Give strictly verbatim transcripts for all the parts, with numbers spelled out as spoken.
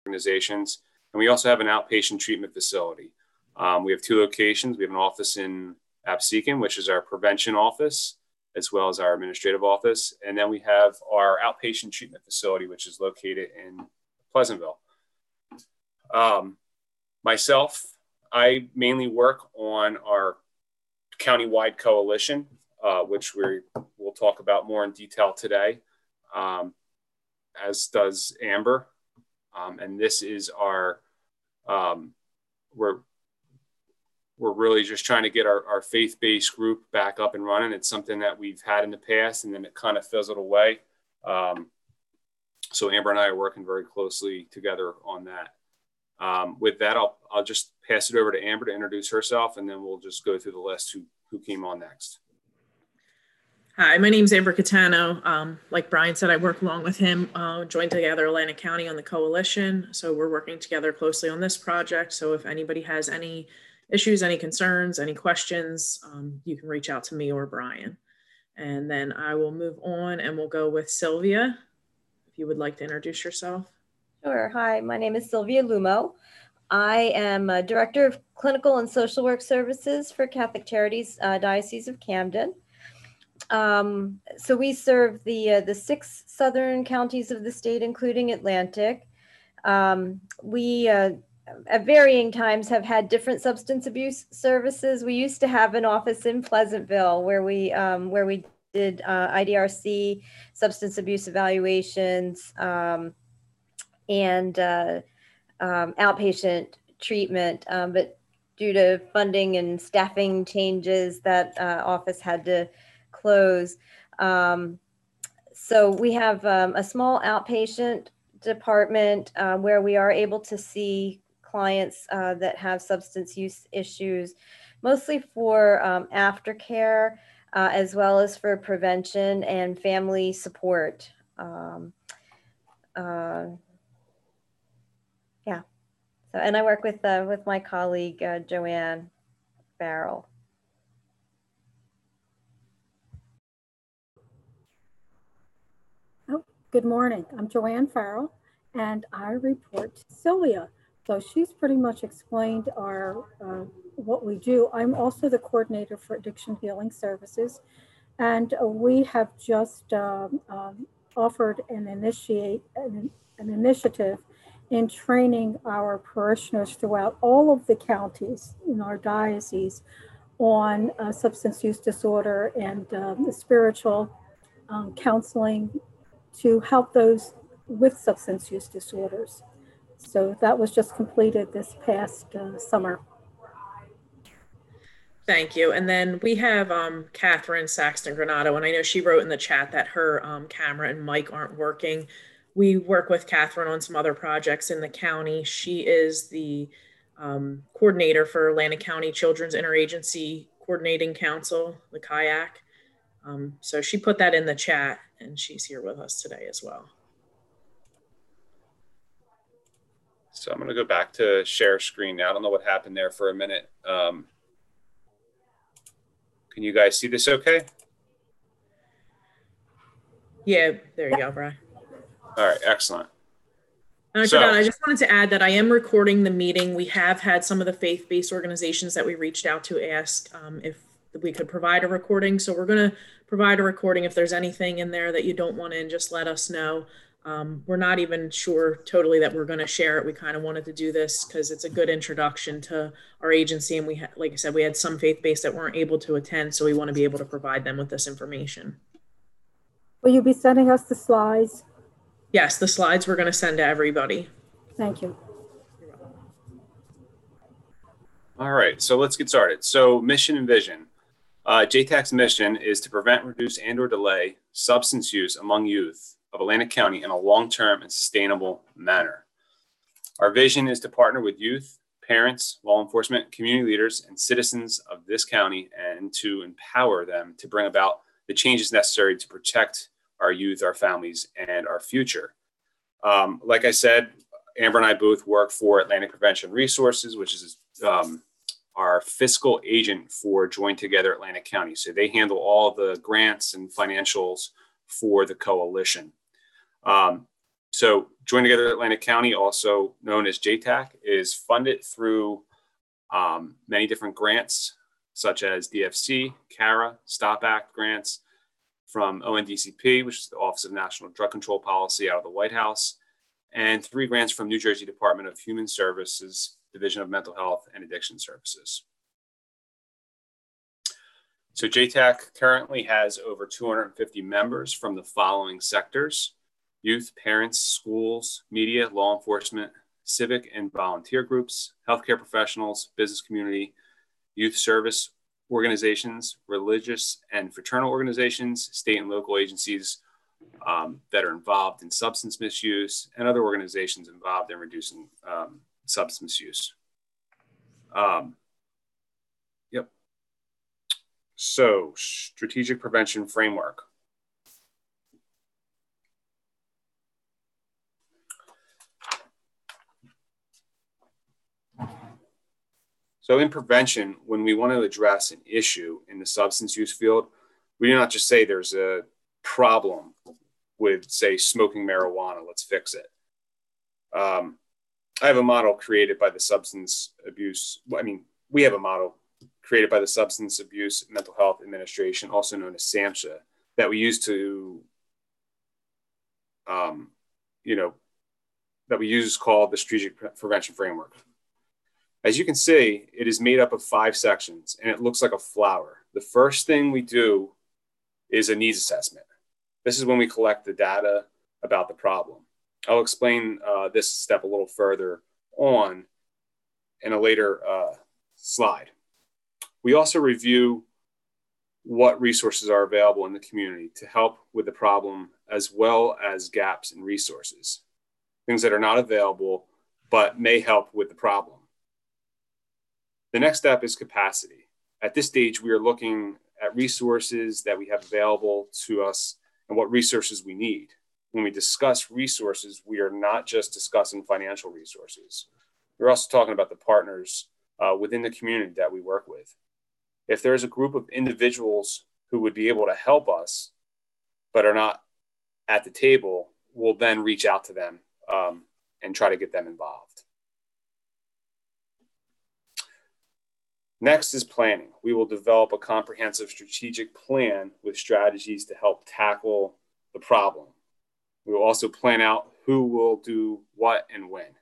organizations. And we also have an outpatient treatment facility. Um, we have two locations. We have an office in Absecon, which is our prevention office, as well as our administrative office. And then we have our outpatient treatment facility, which is located in Pleasantville. Um, myself, I mainly work on our countywide coalition, uh, which we will talk about more in detail today, um, as does Amber. Um, and this is our, um, we're, we're really just trying to get our, our faith-based group back up and running. It's something that we've had in the past, and then it kind of fizzled away. Um, so Amber and I are working very closely together on that. Um, with that, I'll, I'll just pass it over to Amber to introduce herself, and then we'll just go through the list who, who came on next. Hi, my name is Amber Catano. Um, like Brian said, I work along with him, uh, joined together Atlantic County on the coalition. So we're working together closely on this project. So if anybody has any issues, any concerns, any questions, um, you can reach out to me or Brian. And then I will move on and we'll go with Sylvia, if you would like to introduce yourself. Sure. Hi, my name is Sylvia Lumo. I am a Director of Clinical and Social Work Services for Catholic Charities, uh, Diocese of Camden. Um, so we serve the, uh, the six southern counties of the state, including Atlantic. Um, we, uh, at varying times, have had different substance abuse services. We used to have an office in Pleasantville where we, um, where we did uh, I D R C, substance abuse evaluations, um, and uh, um, outpatient treatment. Um, but due to funding and staffing changes, that uh, office had to close. Um, so we have um, a small outpatient department uh, where we are able to see clients uh, that have substance use issues, mostly for um, aftercare, uh, as well as for prevention and family support. Um, uh, yeah, so, and I work with, uh, with my colleague, uh, Joanne Farrell. Oh, good morning. I'm Joanne Farrell, and I report to Sylvia. So she's pretty much explained our uh, what we do. I'm also the coordinator for Addiction Healing Services, and uh, we have just um, um, offered and initiate an, an initiative in training our parishioners throughout all of the counties in our diocese on uh, substance use disorder and uh, the spiritual um, counseling to help those with substance use disorders. So that was just completed this past uh, summer. Thank you. And then we have um, Catherine Saxton Granato, and I know she wrote in the chat that her um, camera and mic aren't working. We work with Catherine on some other projects in the county. She is the um, coordinator for Atlantic County Children's Interagency Coordinating Council, the KAYAC. Um, so she put that in the chat, and she's here with us today as well. So I'm going to go back to share screen now. I don't know what happened there for a minute. Um, can you guys see this okay? Yeah, there you go, Brian. All right, excellent. And I so, forgot, I just wanted to add that I am recording the meeting. We have had some of the faith-based organizations that we reached out to ask um, if we could provide a recording. So we're going to provide a recording. If there's anything in there that you don't want in, just let us know. Um, we're not even sure totally that we're going to share it. We kind of wanted to do this because it's a good introduction to our agency. And we had, like I said, we had some faith-based that weren't able to attend. So we want to be able to provide them with this information. Will you be sending us the slides? Yes, the slides we're going to send to everybody. Thank you. All right, so let's get started. So mission and vision. Uh, J TAC's mission is to prevent, reduce, and or delay substance use among youth of Atlantic County in a long-term and sustainable manner. Our vision is to partner with youth, parents, law enforcement, community leaders, and citizens of this county and to empower them to bring about the changes necessary to protect our youth, our families, and our future. Um, like I said, Amber and I both work for Atlantic Prevention Resources, which is um, our fiscal agent for Join Together Atlantic County. So they handle all the grants and financials for the coalition. Um, So Join Together Atlantic County, also known as J TAC, is funded through um, many different grants, such as D F C, CARA, STOP Act grants from O N D C P, which is the Office of National Drug Control Policy out of the White House, and three grants from New Jersey Department of Human Services, Division of Mental Health and Addiction Services. So J TAC currently has over two hundred fifty members from the following sectors: youth, parents, schools, media, law enforcement, civic and volunteer groups, healthcare professionals, business community, youth service organizations, religious and fraternal organizations, state and local agencies um, that are involved in substance misuse, and other organizations involved in reducing um, substance misuse. Um, yep. So, strategic prevention framework. So in prevention, when we want to address an issue in the substance use field, we do not just say there's a problem with, say, smoking marijuana, let's fix it. Um, I have a model created by the Substance Abuse, I mean, we have a model created by the Substance Abuse Mental Health Administration, also known as SAMHSA, that we use to, um, you know, that we use called the Strategic Prevention Framework. As you can see, it is made up of five sections and it looks like a flower. The first thing we do is a needs assessment. This is when we collect the data about the problem. I'll explain uh, this step a little further on in a later uh, slide. We also review what resources are available in the community to help with the problem, as well as gaps in resources, things that are not available but may help with the problem. The next step is capacity. At this stage, we are looking at resources that we have available to us and what resources we need. When we discuss resources, we are not just discussing financial resources. We're also talking about the partners uh, within the community that we work with. If there's a group of individuals who would be able to help us, but are not at the table, we'll then reach out to them um, and try to get them involved. Next is planning. We will develop a comprehensive strategic plan with strategies to help tackle the problem. We will also plan out who will do what and when.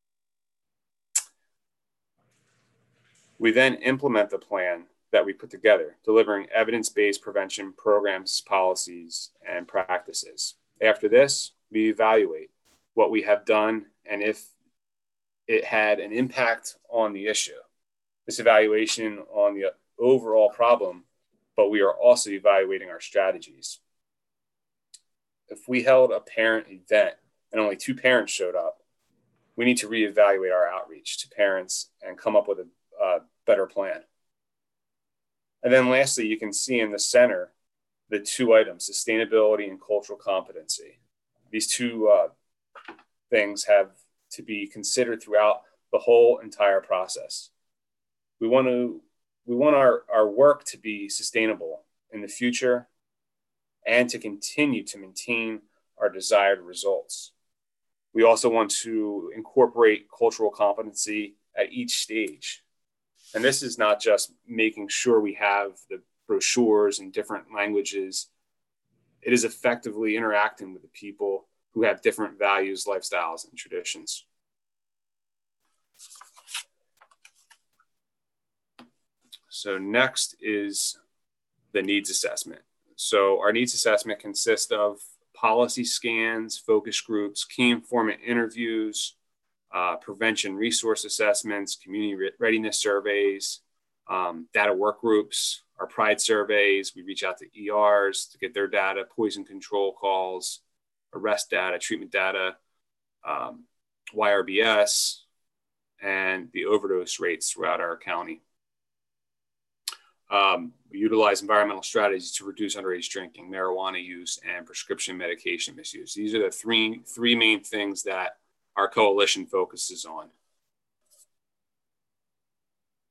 We then implement the plan that we put together, delivering evidence-based prevention programs, policies, and practices. After this, we evaluate what we have done and if it had an impact on the issue. This evaluation on the overall problem, but we are also evaluating our strategies. If we held a parent event and only two parents showed up, we need to reevaluate our outreach to parents and come up with a uh, better plan. And then lastly, you can see in the center the two items, sustainability and cultural competency. These two uh, things have to be considered throughout the whole entire process. We want to we want our, our work to be sustainable in the future and to continue to maintain our desired results. We also want to incorporate cultural competency at each stage. And this is not just making sure we have the brochures in different languages. It is effectively interacting with the people who have different values, lifestyles, and traditions. So next is the needs assessment. So our needs assessment consists of policy scans, focus groups, key informant interviews, uh, prevention resource assessments, community readiness surveys, um, data work groups, our PRIDE surveys. We reach out to E Rs to get their data, poison control calls, arrest data, treatment data, um, Y R B S, and the overdose rates throughout our county. Um, we utilize environmental strategies to reduce underage drinking, marijuana use, and prescription medication misuse. These are the three, three main things that our coalition focuses on.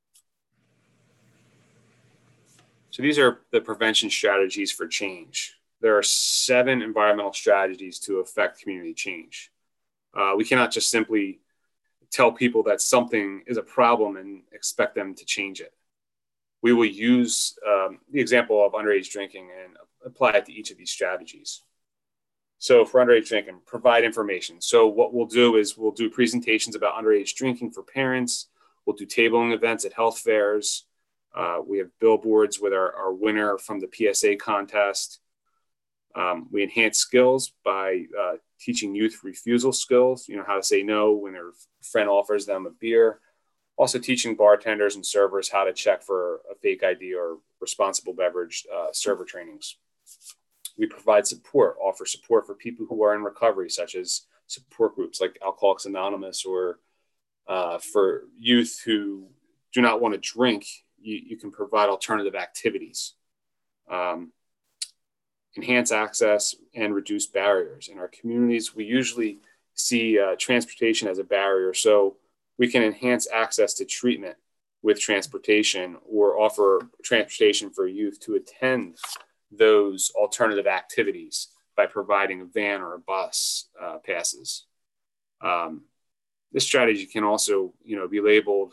So these are the prevention strategies for change. there are seven environmental strategies to affect community change. Uh, we cannot just simply tell people that something is a problem and expect them to change it. We will use um, the example of underage drinking and apply it to each of these strategies. So for underage drinking, provide information. So what we'll do is we'll do presentations about underage drinking for parents. We'll do tabling events at health fairs. Uh, we have billboards with our, our winner from the P S A contest. Um, we enhance skills by uh, teaching youth refusal skills, you know, how to say no when their friend offers them a beer. Also teaching bartenders and servers how to check for a fake I D or responsible beverage uh, server trainings. We provide support, offer support for people who are in recovery, such as support groups like Alcoholics Anonymous, or uh, for youth who do not want to drink, you, you can provide alternative activities. Um, enhance access and reduce barriers. In our communities, we usually see uh, transportation as a barrier, so we can enhance access to treatment with transportation or offer transportation for youth to attend those alternative activities by providing a van or a bus uh, passes. Um, this strategy can also, you know, be labeled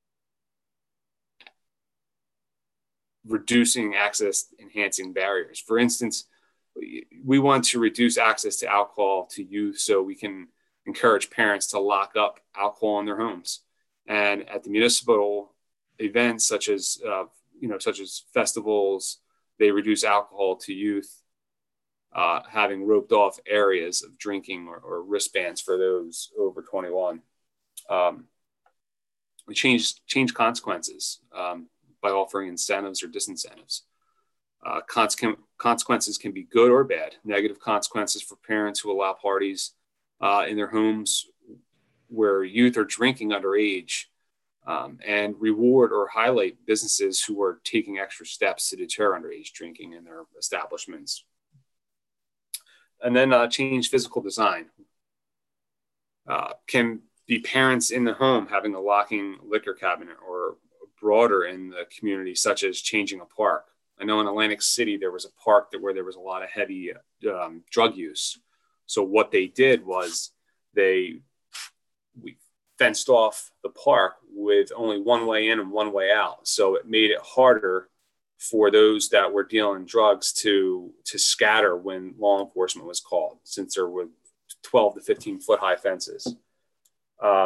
reducing access, enhancing barriers. For instance, we want to reduce access to alcohol to youth so we can encourage parents to lock up alcohol in their homes. And at the municipal events, such as, uh, you know, such as festivals, they reduce alcohol to youth, uh, having roped off areas of drinking or, or wristbands for those over twenty-one. Um, we change, change consequences um, by offering incentives or disincentives. Uh, consequent, consequences can be good or bad. Negative consequences for parents who allow parties uh, in their homes where youth are drinking underage, um, and reward or highlight businesses who are taking extra steps to deter underage drinking in their establishments. And then uh, change physical design. Uh, can be parents in the home having a locking liquor cabinet, or broader in the community, such as changing a park. I know in Atlantic City, there was a park that where there was a lot of heavy um, drug use. So what they did was they we fenced off the park with only one way in and one way out. So it made it harder for those that were dealing drugs to, to scatter when law enforcement was called, since there were twelve to fifteen foot high fences. Uh,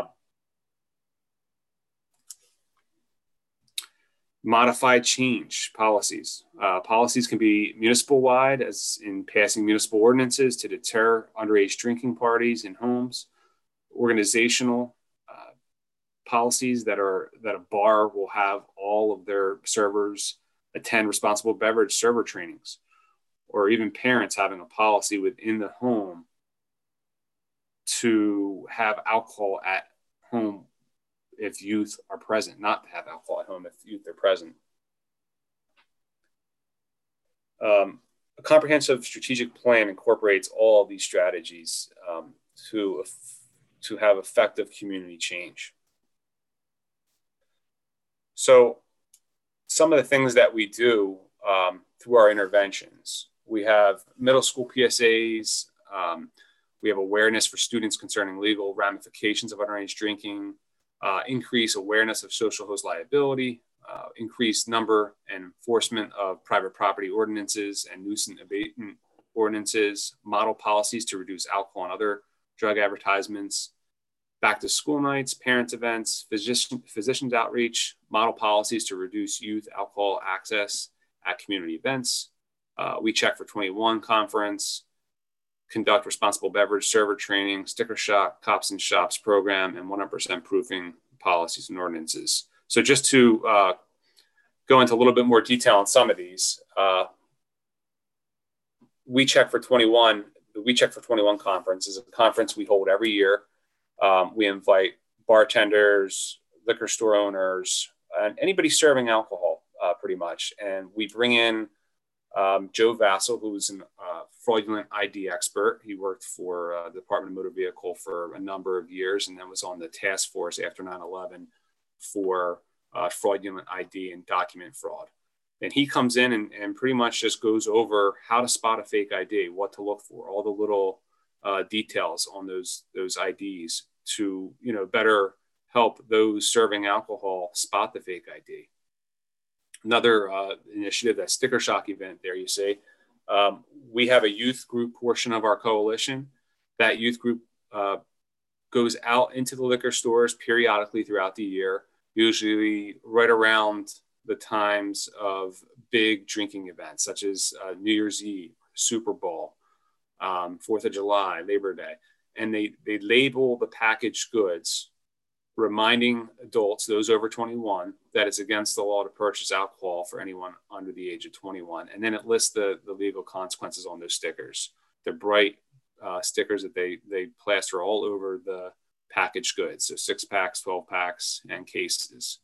Modify change policies. Uh, policies can be municipal wide, as in passing municipal ordinances to deter underage drinking parties in homes. Organizational uh, policies that are that a bar will have all of their servers attend responsible beverage server trainings, or even parents having a policy within the home to have alcohol at home if youth are present, not to have alcohol at home if youth are present. Um, a comprehensive strategic plan incorporates all of these strategies um, to, to have effective community change. So some of the things that we do um, through our interventions, we have middle school P S As, um, we have awareness for students concerning legal ramifications of underage drinking, Uh, increase awareness of social host liability, uh, increase number and enforcement of private property ordinances and nuisance abatement ordinances, model policies to reduce alcohol and other drug advertisements, back to school nights, parents events, physician, physicians outreach, model policies to reduce youth alcohol access at community events. Uh, we Check for twenty-one conference, conduct responsible beverage server training, sticker shock, cops and shops program, and one hundred percent proofing policies and ordinances. So just to uh, go into a little bit more detail on some of these, uh, We Check for twenty-one, the We Check for twenty-one conference is a conference we hold every year. Um, we invite bartenders, liquor store owners, and anybody serving alcohol uh, pretty much. And we bring in Um, Joe Vassell, who was a uh, fraudulent I D expert. He worked for uh, the Department of Motor Vehicle for a number of years, and then was on the task force after nine eleven for uh, fraudulent I D and document fraud. And he comes in and, and pretty much just goes over how to spot a fake I D, what to look for, all the little uh, details on those those I Ds to, you know, better help those serving alcohol spot the fake I D. Another uh, initiative, that sticker shock event there, you see, um, we have a youth group portion of our coalition. That youth group uh, goes out into the liquor stores periodically throughout the year, usually right around the times of big drinking events, such as uh, New Year's Eve, Super Bowl, um, fourth of July, Labor Day. And they, they label the packaged goods, reminding adults, those over twenty-one, that it's against the law to purchase alcohol for anyone under the age of twenty-one. And then it lists the, the legal consequences on those stickers. They're bright uh, stickers that they, they plaster all over the packaged goods. So six packs, twelve packs, and cases.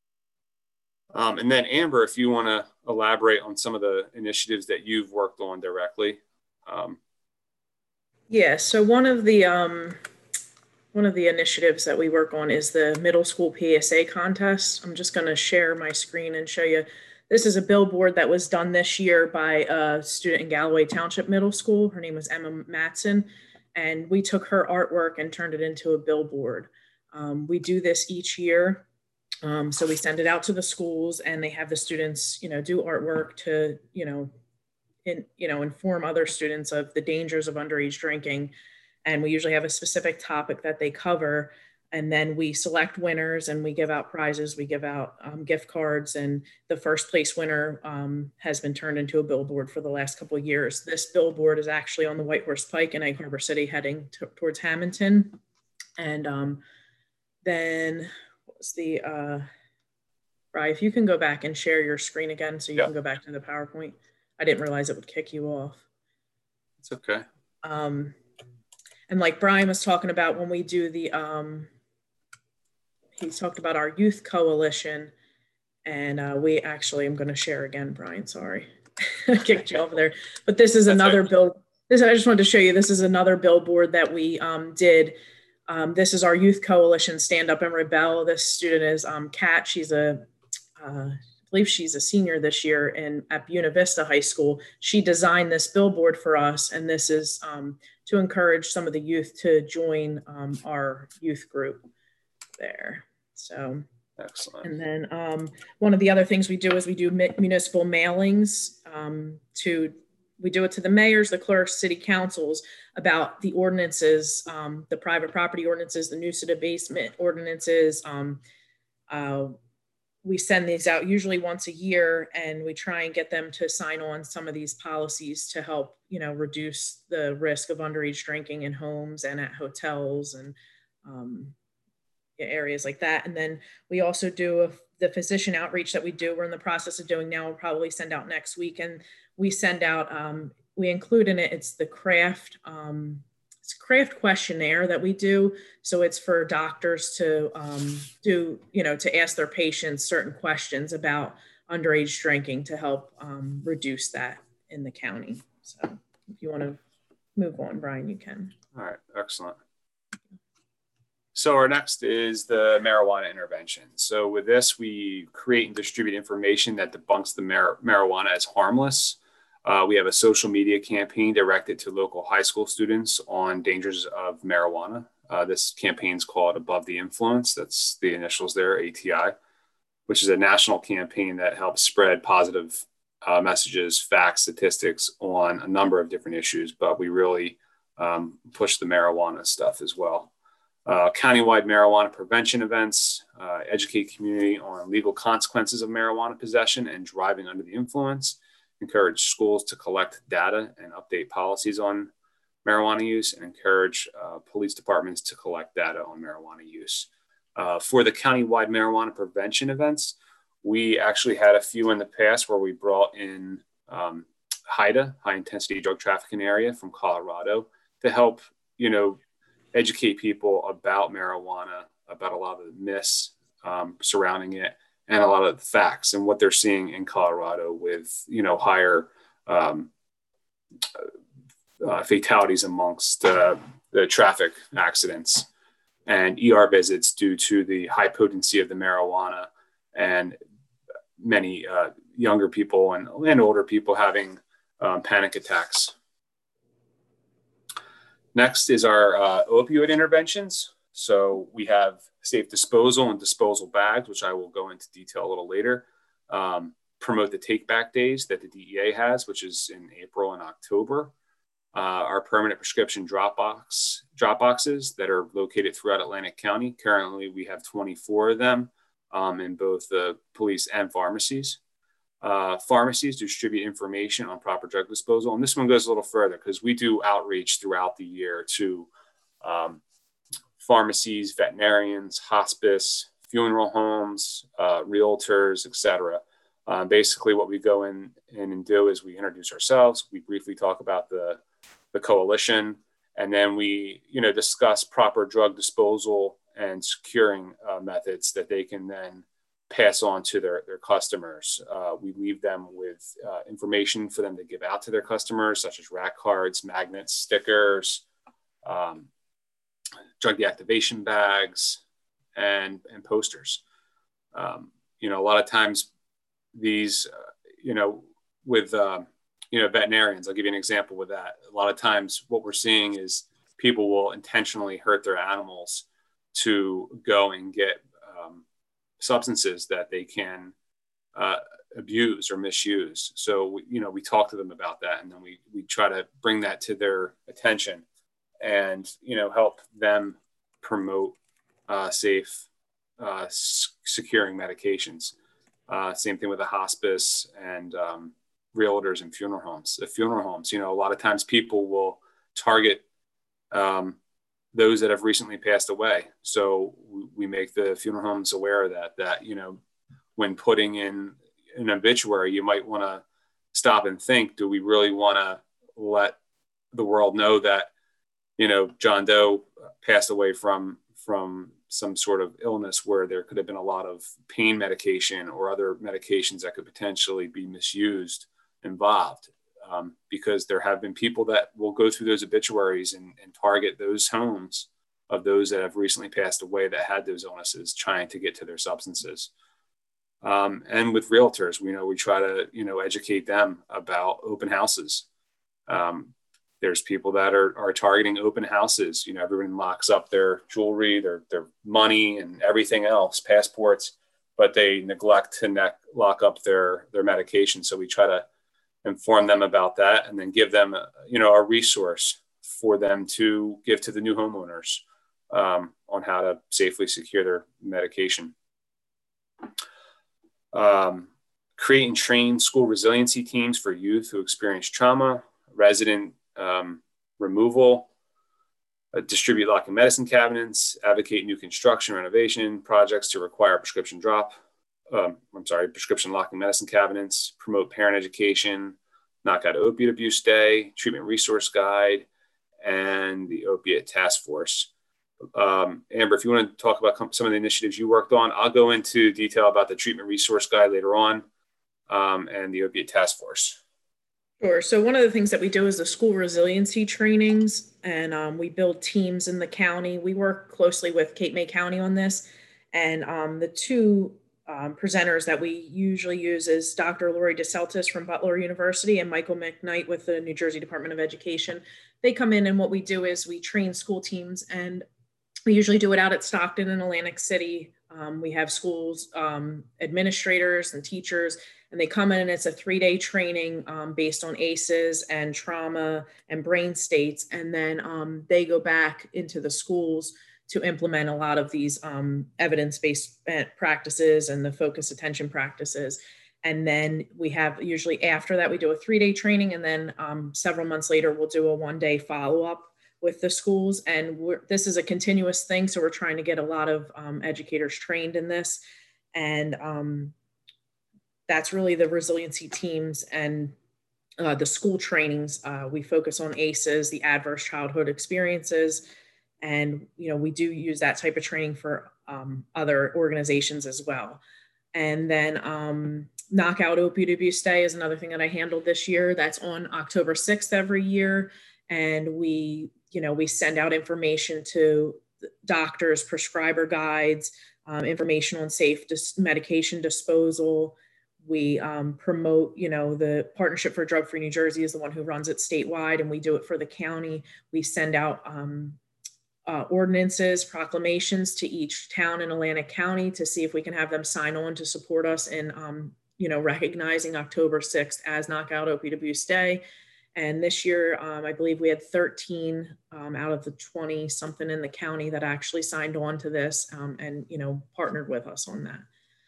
Um, and then Amber, if you want to elaborate on some of the initiatives that you've worked on directly. Um, yeah, so one of the um, one of the initiatives that we work on is the middle school P S A contest. I'm just going to share my screen and show you. This is a billboard that was done this year by a student in Galloway Township Middle School. Her name was Emma Matson, and we took her artwork and turned it into a billboard. Um, we do this each year. Um, so we send it out to the schools, and they have the students, you know, do artwork to, you know, in, you know, inform other students of the dangers of underage drinking. And we usually have a specific topic that they cover. And then we select winners and we give out prizes. We give out um, gift cards, and the first place winner um, has been turned into a billboard for the last couple of years. This billboard is actually on the White Horse Pike in Egg Harbor City heading to, towards Hamilton. And um, then what was the, uh, Bri, if you can go back and share your screen again so you yeah. can go back to the PowerPoint. I didn't realize it would kick you off. It's okay. Um, and like Brian was talking about when we do the, um, he's talked about our youth coalition, and uh, we actually, I'm going to share again, Brian, sorry. I kicked you over there. But this is That's another right. bill. This, I just wanted to show you, this is another billboard that we um, did. Um, this is our youth coalition, Stand Up and Rebel. This student is um, Kat. She's a, uh, I believe she's a senior this year in at Buena Vista High School. She designed this billboard for us, and this is um, to encourage some of the youth to join um, our youth group there. So excellent. And then um, one of the other things we do is we do municipal mailings um, to, we do it to the mayors, the clerks, city councils about the ordinances, um, the private property ordinances, the nuisance abatement ordinances. Um, uh, we send these out usually once a year, and we try and get them to sign on some of these policies to help, you know, reduce the risk of underage drinking in homes and at hotels and um, areas like that. And then we also do a, the physician outreach that we do. We're in the process of doing now. We'll probably send out next week, and we send out, um, we include in it, it's the craft, um, it's a craft questionnaire that we do. So it's for doctors to um, do, you know, to ask their patients certain questions about underage drinking to help um, reduce that in the county. So if you want to move on, Brian, you can. All right, excellent. So our next is the marijuana intervention. So with this, we create and distribute information that debunks the mar marijuana as harmless. Uh, we have a social media campaign directed to local high school students on dangers of marijuana. Uh, this campaign is called Above the Influence. That's the initials there, A T I, which is a national campaign that helps spread positive uh, messages, facts, statistics on a number of different issues, but we really um, push the marijuana stuff as well. Uh, countywide marijuana prevention events, uh, educate community on legal consequences of marijuana possession and driving under the influence, encourage schools to collect data and update policies on marijuana use, and encourage uh, police departments to collect data on marijuana use. Uh, for the countywide marijuana prevention events, we actually had a few in the past where we brought in um, HIDTA, high intensity drug trafficking area from Colorado, to help, you know, educate people about marijuana, about a lot of the myths um, surrounding it, and a lot of the facts and what they're seeing in Colorado with, you know, higher um, uh, fatalities amongst uh, the traffic accidents and E R visits due to the high potency of the marijuana and many uh, younger people and, and older people having um, panic attacks. Next is our uh, opioid interventions. So we have safe disposal and disposal bags, which I will go into detail a little later. Um, promote the take back days that the D E A has, which is in April and October. Uh, our permanent prescription drop box drop boxes that are located throughout Atlantic County. Currently, we have twenty-four of them um, in both the police and pharmacies. Uh, pharmacies distribute information on proper drug disposal. And this one goes a little further because we do outreach throughout the year to um, pharmacies, veterinarians, hospice, funeral homes, uh, realtors, et cetera. Uh, basically, what we go in, in and do is we introduce ourselves. We briefly talk about the, the coalition, and then we, you know, discuss proper drug disposal and securing uh, methods that they can then pass on to their, their customers. Uh, we leave them with uh, information for them to give out to their customers, such as rack cards, magnets, stickers, um, drug deactivation bags, and, and posters. Um, you know, a lot of times these, uh, you know, with, uh, you know, veterinarians, I'll give you an example with that. A lot of times what we're seeing is people will intentionally hurt their animals to go and get um, substances that they can uh, abuse or misuse. So, we, you know, we talk to them about that, and then we, we try to bring that to their attention and, you know, help them promote uh, safe uh, s- securing medications. Uh, same thing with the hospice and um, realtors and funeral homes. The funeral homes, you know, a lot of times people will target um, those that have recently passed away. So we, we make the funeral homes aware of that, that, you know, when putting in an obituary, you might want to stop and think, do we really want to let the world know that, you know, John Doe passed away from, from some sort of illness where there could have been a lot of pain medication or other medications that could potentially be misused involved. Um, because there have been people that will go through those obituaries and, and target those homes of those that have recently passed away that had those illnesses, trying to get to their substances. Um, and with realtors, we know we try to, you know, educate them about open houses. Um, there's people that are, are targeting open houses. You know, everyone locks up their jewelry, their, their money and everything else, passports, but they neglect to ne- lock up their, their medication. So we try to inform them about that and then give them, a, you know, a resource for them to give to the new homeowners um, on how to safely secure their medication. Um, create and train school resiliency teams for youth who experience trauma, resident um, removal, uh, distribute locking medicine cabinets, advocate new construction renovation projects to require prescription drop. Um, I'm sorry, prescription locking medicine cabinets, promote parent education, knock out opiate abuse day, treatment resource guide, and the opiate task force. Um, Amber, if you want to talk about some of the initiatives you worked on, I'll go into detail about the treatment resource guide later on um, and the opiate task force. Sure. So one of the things that we do is the school resiliency trainings, and um, we build teams in the county. We work closely with Cape May County on this, and um, the two um, presenters that we usually use is Doctor Lori DeSaltis from Butler University and Michael McKnight with the New Jersey Department of Education. They come in, and what we do is we train school teams, and we usually do it out at Stockton and Atlantic City. Um, we have schools, um, administrators and teachers, and they come in and it's a three-day training um, based on A C Es and trauma and brain states. And then um, they go back into the schools to implement a lot of these um, evidence-based practices and the focused attention practices. And then we have, usually after that, we do a three-day training, and then um, several months later, we'll do a one-day follow-up with the schools. And we're, this is a continuous thing. So we're trying to get a lot of um, educators trained in this. And um, that's really the resiliency teams and uh, the school trainings. Uh, we focus on A C Es, the adverse childhood experiences. And, you know, we do use that type of training for um, other organizations as well. And then um, Knockout Opiate Abuse Day is another thing that I handled this year. That's on October sixth every year. And we, you know, we send out information to doctors, prescriber guides, um, information on safe dis- medication disposal. We um, promote, you know, the Partnership for Drug Free New Jersey is the one who runs it statewide, and we do it for the county. We send out um, uh, ordinances, proclamations to each town in Atlantic County to see if we can have them sign on to support us in, um, you know, recognizing October sixth as Knockout Opioid Abuse Day. And this year, um, I believe we had thirteen um, out of the twenty something in the county that actually signed on to this um, and, you know, partnered with us on that.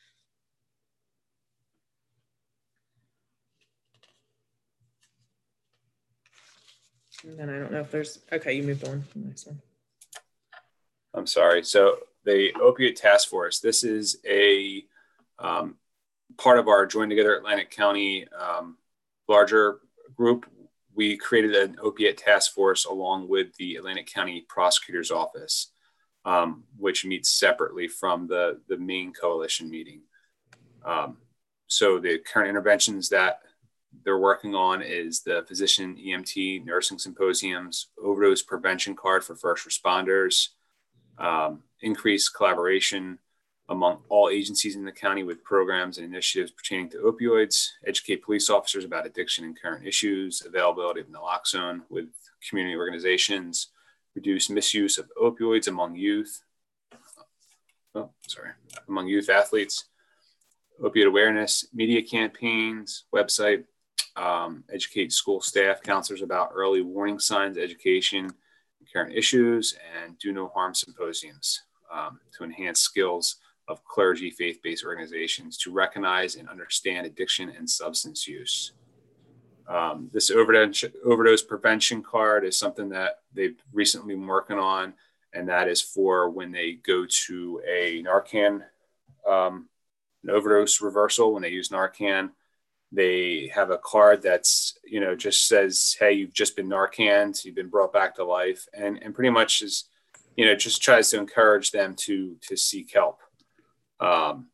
And then I don't know if there's, okay, you moved on to the next one. I'm sorry. So the Opioid Task Force, this is a um, part of our Join Together Atlantic County um, larger group. We created an opiate task force along with the Atlantic County Prosecutor's Office, um, which meets separately from the, the main coalition meeting. Um, so the current interventions that they're working on is the physician E M T nursing symposiums, overdose prevention card for first responders, um, increased collaboration among all agencies in the county with programs and initiatives pertaining to opioids, educate police officers about addiction and current issues, availability of naloxone with community organizations, reduce misuse of opioids among youth, oh, sorry, among youth athletes, opioid awareness, media campaigns, website, um, educate school staff, counselors about early warning signs, education, current issues, and do no harm symposiums um, to enhance skills of clergy, faith-based organizations to recognize and understand addiction and substance use. Um, this overdose, overdose prevention card is something that they've recently been working on, and that is for when they go to a Narcan, um, an overdose reversal, when they use Narcan, they have a card that's, you know, just says, hey, you've just been Narcaned, you've been brought back to life, and, and pretty much is, you know, just tries to encourage them to, to seek help. Um,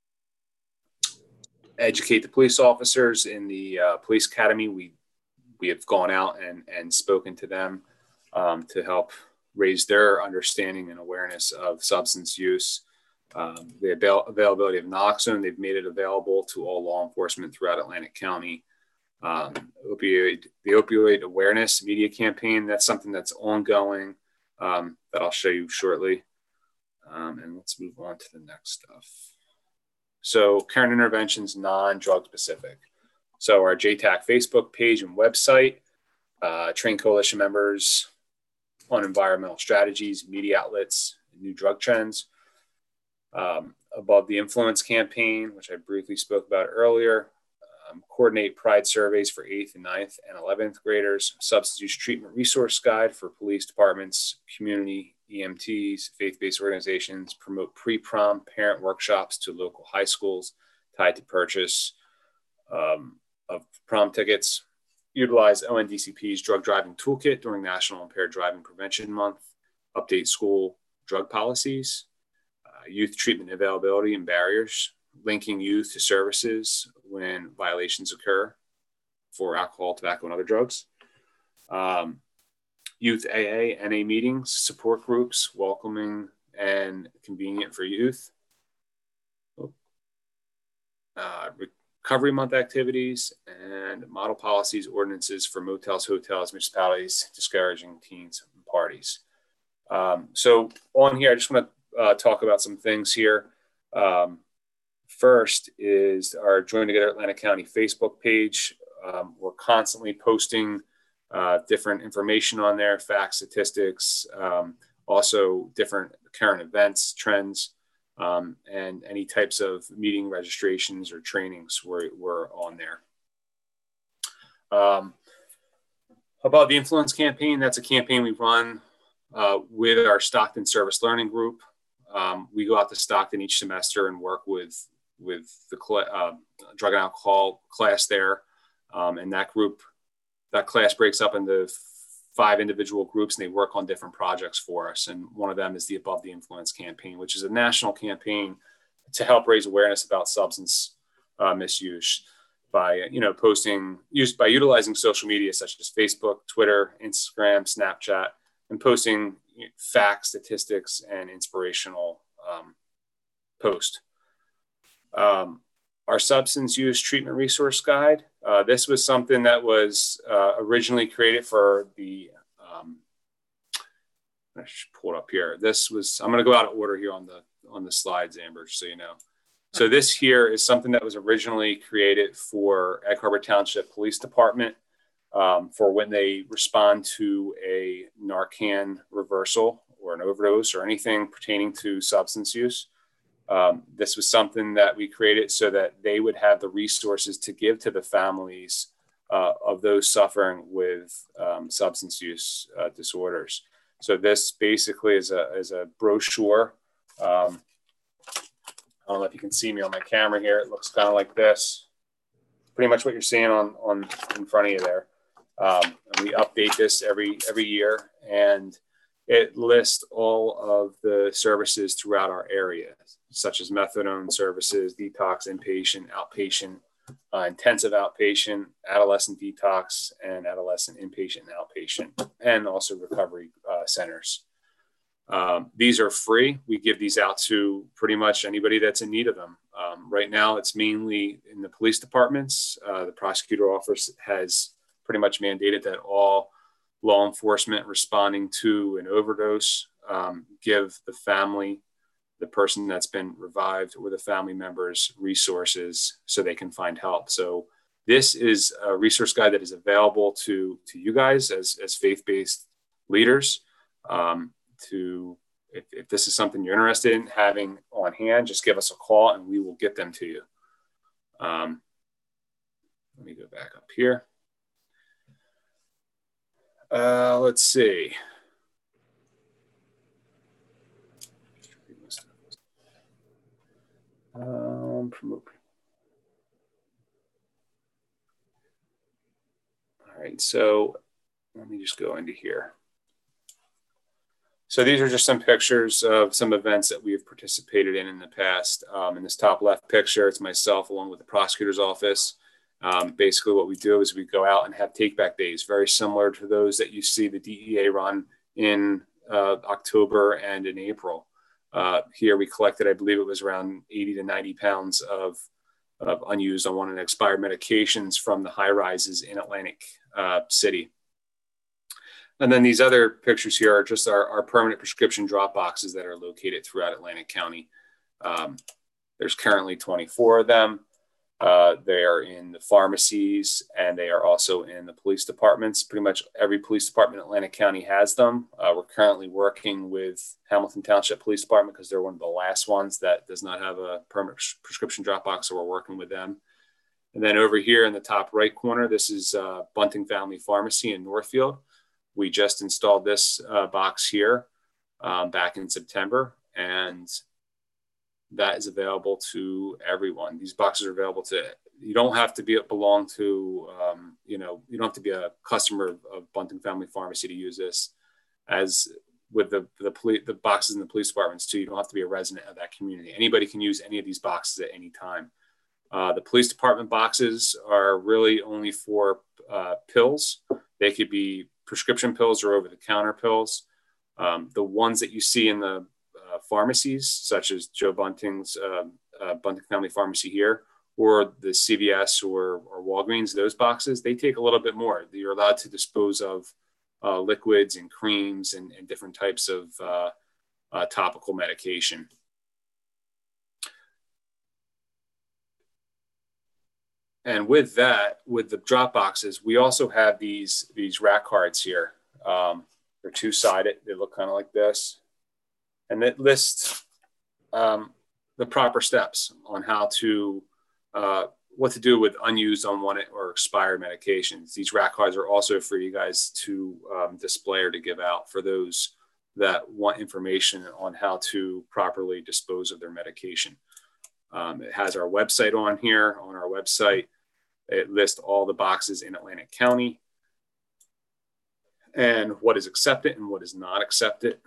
educate the police officers in the uh, police academy. We we have gone out and, and spoken to them um, to help raise their understanding and awareness of substance use. Um, the avail- availability of naloxone, they've made it available to all law enforcement throughout Atlantic County. Um, opioid, the opioid awareness media campaign, that's something that's ongoing um, that I'll show you shortly. Um, and let's move on to the next stuff. So current interventions, non-drug specific. So our J TAC Facebook page and website, uh, train coalition members on environmental strategies, media outlets, new drug trends. Um, above the influence campaign, which I briefly spoke about earlier, um, coordinate pride surveys for eighth and ninth and eleventh graders, substance use treatment resource guide for police departments, community E M Ts, faith-based organizations, promote pre-prom parent workshops to local high schools tied to purchase um, of prom tickets, utilize O N D C P's drug driving toolkit during National Impaired Driving Prevention Month, update school drug policies, uh, youth treatment availability and barriers, linking youth to services when violations occur for alcohol, tobacco, and other drugs. Um, Youth A A, N A meetings, support groups, welcoming and convenient for youth. Uh, recovery month activities and model policies, ordinances for motels, hotels, municipalities, discouraging teens and parties. Um, so on here, I just want to uh, talk about some things here. Um, first is our Join Together Atlantic County Facebook page. Um, we're constantly posting Uh, different information on there, facts, statistics, um, also different current events, trends, um, and any types of meeting registrations or trainings were, were on there. Um, about the influence campaign, that's a campaign we run uh, with our Stockton Service Learning Group. Um, we go out to Stockton each semester and work with, with the uh, drug and alcohol class there, um, and that group That class breaks up into five individual groups, and they work on different projects for us. And one of them is the Above the Influence campaign, which is a national campaign to help raise awareness about substance uh, misuse by, you know, posting, used by utilizing social media such as Facebook, Twitter, Instagram, Snapchat, and posting facts, statistics, and inspirational um, posts. Um, our substance use treatment resource guide. Uh, this was something that was uh, originally created for the, um, I should pull it up here. This was, I'm going to go out of order here on the, on the slides, Amber, just so you know. So this here is something that was originally created for Egg Harbor Township Police Department um, for when they respond to a Narcan reversal or an overdose or anything pertaining to substance use. Um, this was something that we created so that they would have the resources to give to the families uh, of those suffering with um, substance use uh, disorders. So this basically is a, is a brochure. Um, I don't know if you can see me on my camera here. It looks kind of like this. Pretty much what you're seeing on, on in front of you there. Um, and we update this every every year, and it lists all of the services throughout our area, such as methadone services, detox inpatient, outpatient, uh, intensive outpatient, adolescent detox, and adolescent inpatient and outpatient, and also recovery uh, centers. Um, these are free. We give these out to pretty much anybody that's in need of them. Um, right now, it's mainly in the police departments. Uh, the prosecutor office has pretty much mandated that all law enforcement responding to an overdose um, give the family, the person that's been revived, or the family members resources so they can find help. So this is a resource guide that is available to, to you guys as, as faith-based leaders. Um, to if, if this is something you're interested in having on hand, just give us a call and we will get them to you. Um, let me go back up here. Uh, let's see. Um, promote. All right, so let me just go into here. So these are just some pictures of some events that we have participated in in the past. Um, in this top left picture, it's myself along with the prosecutor's office. Um, basically what we do is we go out and have take back days, very similar to those that you see the D E A run in uh, October and in April. Uh, here we collected, I believe it was around eighty to ninety pounds of, of unused, unwanted, and expired medications from the high rises in Atlantic uh, City. And then these other pictures here are just our, our permanent prescription drop boxes that are located throughout Atlantic County. Um, there's currently twenty-four of them. Uh, they are in the pharmacies and they are also in the police departments. Pretty much every police department in Atlantic County has them. Uh, we're currently working with Hamilton Township Police Department because they're one of the last ones that does not have a permanent prescription drop box, so we're working with them. And then over here in the top right corner, this is uh, Bunting Family Pharmacy in Northfield. We just installed this uh, box here um, back in September, and that is available to everyone. These boxes are available to, you don't have to be belong to, um, you know, you don't have to be a customer of, of Bunting Family Pharmacy to use this. As with the the, poli- the boxes in the police departments too, you don't have to be a resident of that community. Anybody can use any of these boxes at any time. Uh, the police department boxes are really only for uh, pills. They could be prescription pills or over-the-counter pills. Um, the ones that you see in the uh, pharmacies, such as Joe Bunting's uh, uh, Bunting Family Pharmacy here, or the C V S or, or Walgreens, those boxes, they take a little bit more. You're allowed to dispose of uh, liquids and creams and, and different types of uh, uh, topical medication. And with that, with the drop boxes, we also have these, these rack cards here. Um, they're two-sided. They look kind of like this. And it lists um, the proper steps on how to, uh, what to do with unused, unwanted, or expired medications. These rack cards are also for you guys to um, display or to give out for those that want information on how to properly dispose of their medication. Um, it has our website on here. On our website, it lists all the boxes in Atlantic County and what is accepted and what is not accepted.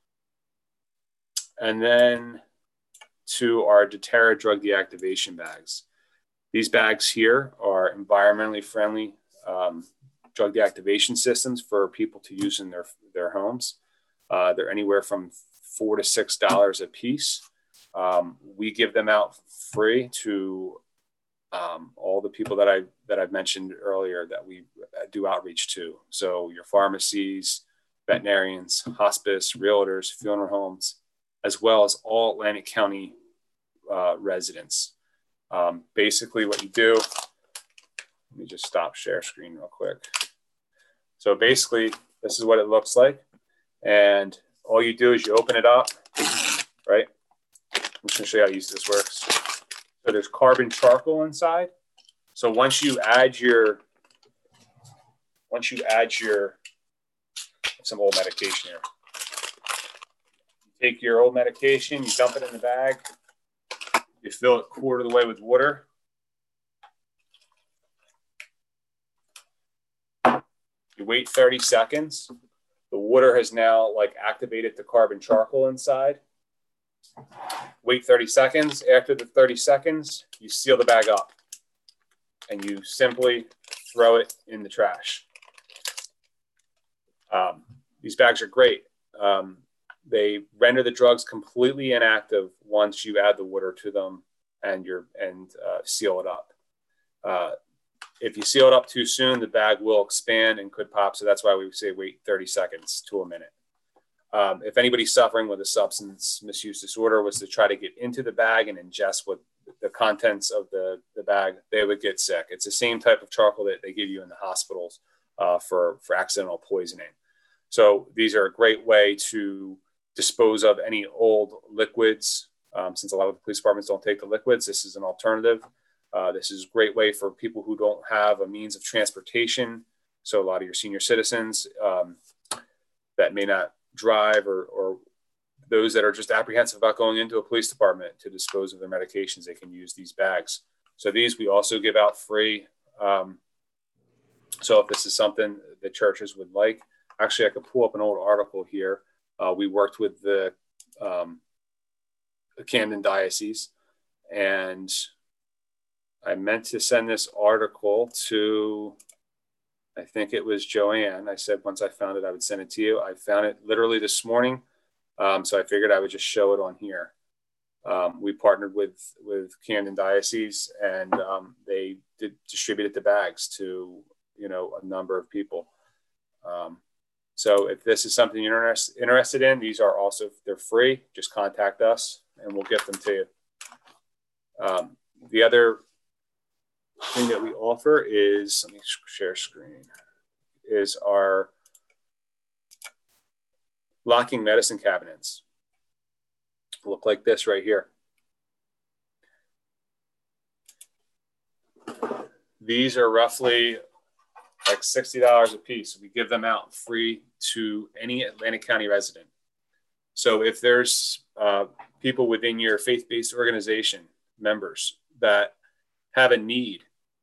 And then to our doTERRA drug deactivation bags. These bags here are environmentally friendly um, drug deactivation systems for people to use in their, their homes. Uh, they're anywhere from four to six dollars a piece. Um, we give them out free to um, all the people that I that I've mentioned earlier that we do outreach to. So your pharmacies, veterinarians, hospice, realtors, funeral homes, as well as all Atlantic County uh, residents. Um, basically, what you do. Let me just stop share screen real quick. So basically, this is what it looks like, and all you do is you open it up, right? I'm just gonna show you how easy this works. So there's carbon charcoal inside. So once you add your, once you add your, some old medication here. You take your old medication, you dump it in the bag, you fill it quarter of the way with water. You wait thirty seconds. The water has now like activated the carbon charcoal inside. Wait thirty seconds. After the thirty seconds, you seal the bag up and you simply throw it in the trash. Um, these bags are great. Um, they render the drugs completely inactive once you add the water to them and you're and uh, seal it up. Uh, if you seal it up too soon, the bag will expand and could pop. So that's why we say wait thirty seconds to a minute. Um, if anybody's suffering with a substance misuse disorder was to try to get into the bag and ingest what the contents of the, the bag, they would get sick. It's the same type of charcoal that they give you in the hospitals uh, for, for accidental poisoning. So these are a great way to dispose of any old liquids. Um, since a lot of the police departments don't take the liquids, this is an alternative. Uh, this is a great way for people who don't have a means of transportation. So a lot of your senior citizens um, that may not drive or, or those that are just apprehensive about going into a police department to dispose of their medications, they can use these bags. So these we also give out free. Um, so if this is something that churches would like, actually I could pull up an old article here. Uh, we worked with the, um, the Camden Diocese, and I meant to send this article to, I think it was Joanne. I said once I found it, I would send it to you. I found it literally this morning. Um, so I figured I would just show it on here. Um, we partnered with, with Camden Diocese, and um, they did distributed the bags to, you know, a number of people. Um, so if this is something you're interest, interested in, these are also, they're free. Just contact us and we'll get them to you. Um, the other thing that we offer is, let me share screen, is our locking medicine cabinets. Look like this right here. These are roughly like sixty dollars a piece. We give them out free to any Atlantic County resident. So if there's uh, people within your faith-based organization, members that have a need,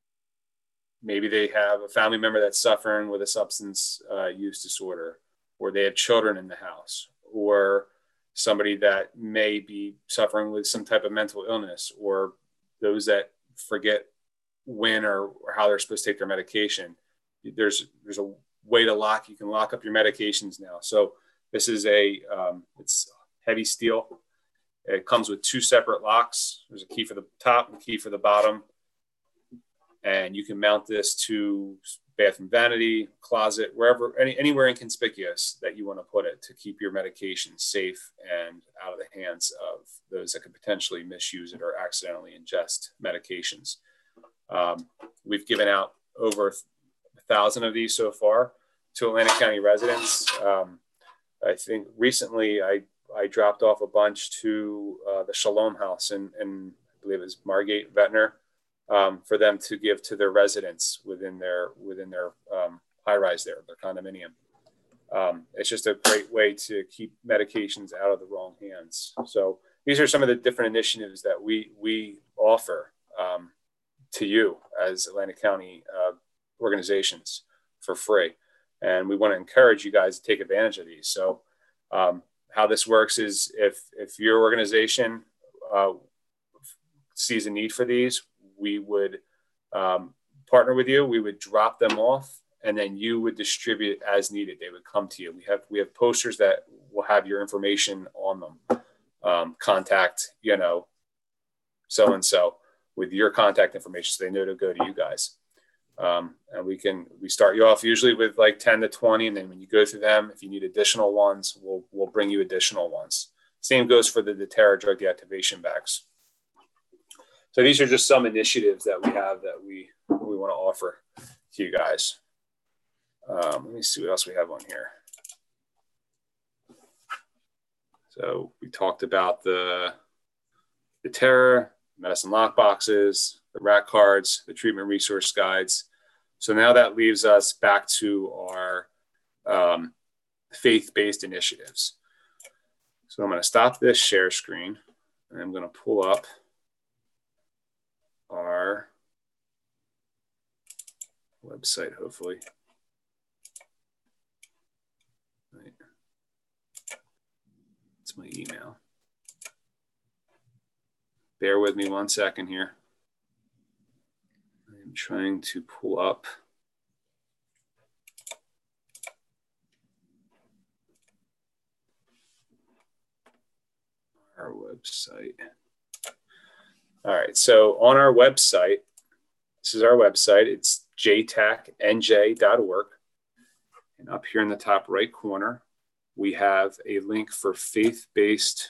maybe they have a family member that's suffering with a substance uh, use disorder, or they have children in the house, or somebody that may be suffering with some type of mental illness, or those that forget when or, or how they're supposed to take their medication. There's there's a way to lock. You can lock up your medications now. So this is a um, it's heavy steel. It comes with two separate locks. There's a key for the top and a key for the bottom. And you can mount this to bathroom vanity, closet, wherever, any, anywhere inconspicuous that you want to put it to keep your medication safe and out of the hands of those that could potentially misuse it or accidentally ingest medications. Um, we've given out over a thousand of these so far to Atlantic County residents. Um, I think recently I, I dropped off a bunch to uh, the Shalom House in, in, I believe it was Margate, Ventnor. Um, for them to give to their residents within their within their um, high rise there, their condominium. Um, it's just a great way to keep medications out of the wrong hands. So these are some of the different initiatives that we we offer um, to you as Atlantic County uh, organizations for free, and we want to encourage you guys to take advantage of these. So um, how this works is if if your organization uh, sees a need for these, we would um, partner with you. We would drop them off, and then you would distribute as needed. They would come to you. We have we have posters that will have your information on them. Um, contact, you know, so and so. with your contact information so they know to go to you guys. Um, and we can, we start you off usually with like ten to twenty. And then when you go through them, if you need additional ones, we'll, we'll bring you additional ones. Same goes for the deterra drug deactivation bags. So these are just some initiatives that we have that we, we want to offer to you guys. Um, let me see what else we have on here. So we talked about the, the deterra, medicine lock boxes, the rack cards, the treatment resource guides. So now that leaves us back to our um, faith-based initiatives. So I'm going to stop this share screen and I'm going to pull up our website, hopefully. Right. It's my email. Bear with me one second here. I'm trying to pull up our website. All right, so on our website, this is our website. It's j tac n j dot org. And up here in the top right corner, we have a link for faith-based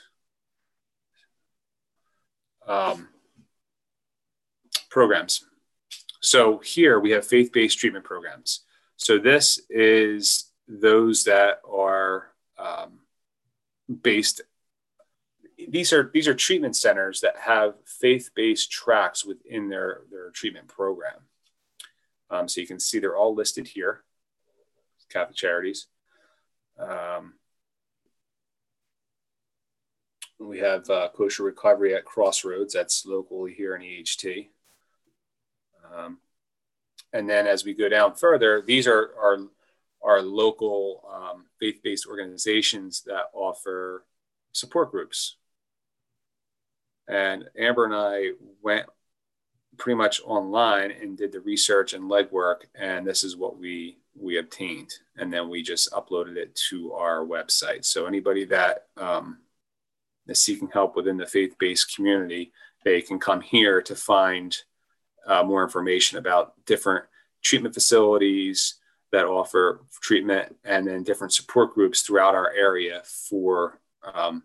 um, programs. So here we have faith-based treatment programs. So this is those that are um, based. These are these are treatment centers that have faith-based tracks within their, their treatment program. Um, so you can see they're all listed here, Catholic Charities. Um, we have uh, Kosher Recovery at Crossroads. That's locally here in E H T. Um, and then as we go down further, these are our, our local um, faith-based organizations that offer support groups. And Amber and I went pretty much online and did the research and legwork, and this is what we we obtained. And then we just uploaded it to our website. So anybody that um, is seeking help within the faith-based community, they can come here to find uh, more information about different treatment facilities that offer treatment, and then different support groups throughout our area for um,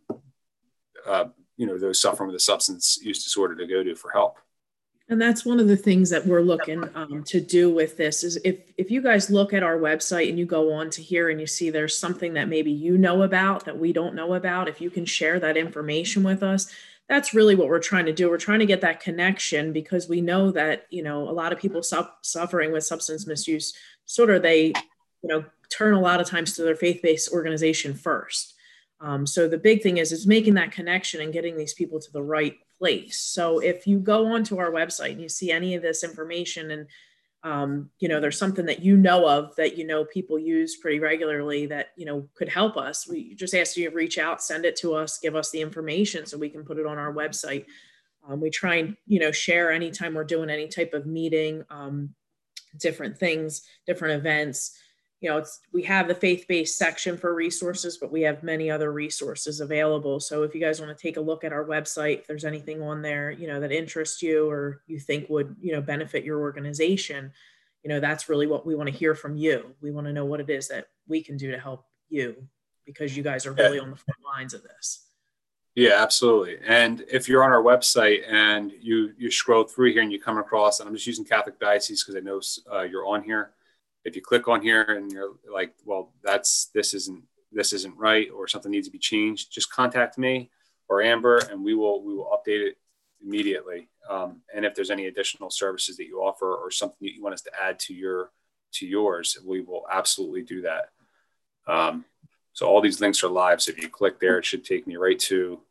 uh, you know, those suffering with a substance use disorder to go to for help. And that's one of the things that we're looking um, to do with this is if, if you guys look at our website and you go on to here and you see there's something that maybe you know about that we don't know about, if you can share that information with us, that's really what we're trying to do. We're trying to get that connection because we know that, you know, a lot of people su- suffering with substance misuse disorder, they, you know, turn a lot of times to their faith-based organization first. Um, so the big thing is, is making that connection and getting these people to the right place. So if you go onto our website and you see any of this information and, um, you know, there's something that you know of that, you know, people use pretty regularly that, you know, could help us, we just ask you to reach out, send it to us, give us the information so we can put it on our website. Um, we try and, you know, share anytime we're doing any type of meeting, um, different things, different events. You know, it's, we have the faith-based section for resources, but we have many other resources available. So if you guys want to take a look at our website, if there's anything on there, you know, that interests you or you think would, you know, benefit your organization, you know, that's really what we want to hear from you. We want to know what it is that we can do to help you because you guys are really on the front lines of this. Yeah, absolutely. And if you're on our website and you, you scroll through here and you come across, and I'm just using Catholic Diocese because I know uh, you're on here. If you click on here and you're like, well, that's, this isn't, this isn't right, or something needs to be changed, just contact me or Amber and we will, we will update it immediately. Um, and if there's any additional services that you offer or something that you want us to add to your, to yours, we will absolutely do that. Um, so all these links are live. So if you click there, it should take me right to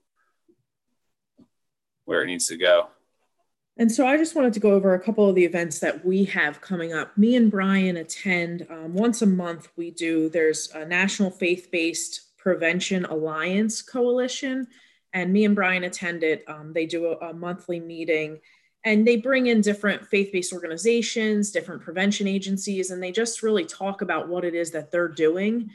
where it needs to go. And so I just wanted to go over a couple of the events that we have coming up. Me and Brian attend um, once a month. We do, there's a National Faith-Based Prevention Alliance Coalition, and me and Brian attend it. Um, they do a, a monthly meeting and they bring in different faith-based organizations, different prevention agencies, and they just really talk about what it is that they're doing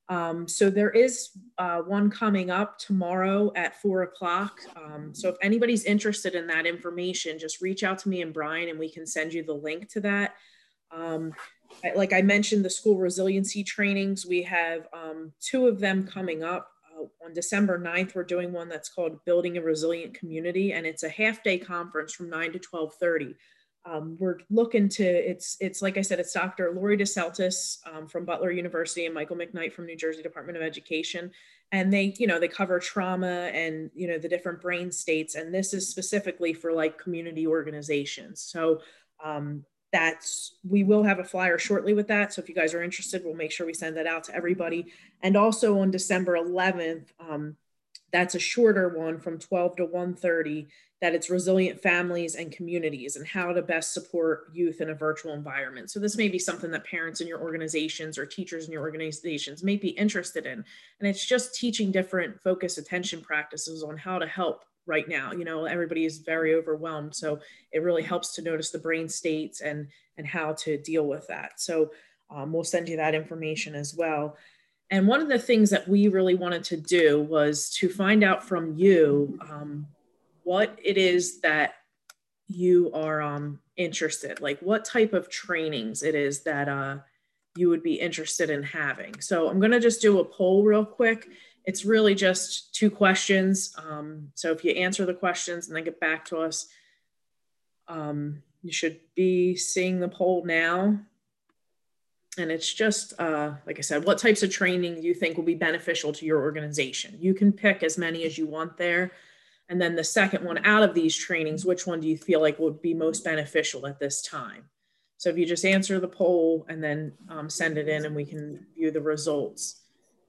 Um, so there is uh, one coming up tomorrow at four o'clock. Um, so if anybody's interested in that information, just reach out to me and Brian and we can send you the link to that. Um, like I mentioned, the school resiliency trainings, we have um, two of them coming up. Uh, on December ninth, we're doing one that's called Building a Resilient Community, and it's a half day conference from nine to twelve thirty. Um, we're looking to, it's, it's like I said, it's Doctor Lori DeSaltis um, from Butler University and Michael McKnight from New Jersey Department of Education. And they, you know, they cover trauma and, you know, the different brain states. And this is specifically for like community organizations. So um, that's, we will have a flyer shortly with that. So if you guys are interested, we'll make sure we send that out to everybody. And also on December eleventh, um, that's a shorter one from twelve to one thirty, that it's resilient families and communities and how to best support youth in a virtual environment. So this may be something that parents in your organizations or teachers in your organizations may be interested in. And it's just teaching different focus attention practices on how to help right now. You know, everybody is very overwhelmed. So it really helps to notice the brain states and, and how to deal with that. So um, we'll send you that information as well. And one of the things that we really wanted to do was to find out from you um, what it is that you are um, interested, like what type of trainings it is that uh, you would be interested in having. So I'm going to just do a poll real quick. It's really just two questions. Um, so if you answer the questions and then get back to us, um, you should be seeing the poll now. And it's just, uh, like I said, what types of training do you think will be beneficial to your organization? You can pick as many as you want there. And then the second one out of these trainings, which one do you feel like would be most beneficial at this time? So if you just answer the poll and then um, send it in and we can view the results.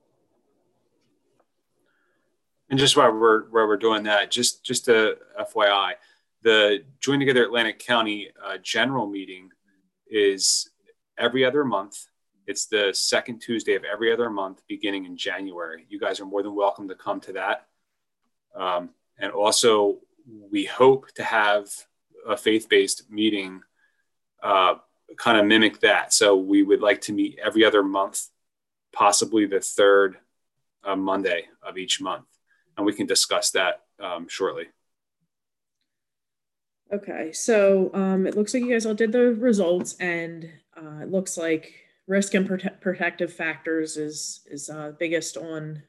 And just while we're, while we're doing that, just, just a F Y I, the Join Together Atlantic County uh, general meeting is every other month. It's the second Tuesday of every other month beginning in January. You guys are more than welcome to come to that. Um, and also, we hope to have a faith-based meeting uh, kind of mimic that. So we would like to meet every other month, possibly the third uh, Monday of each month. And we can discuss that um, shortly. Okay, so um, it looks like you guys all did the results, and uh, it looks like risk and prote- protective factors is is uh, biggest on.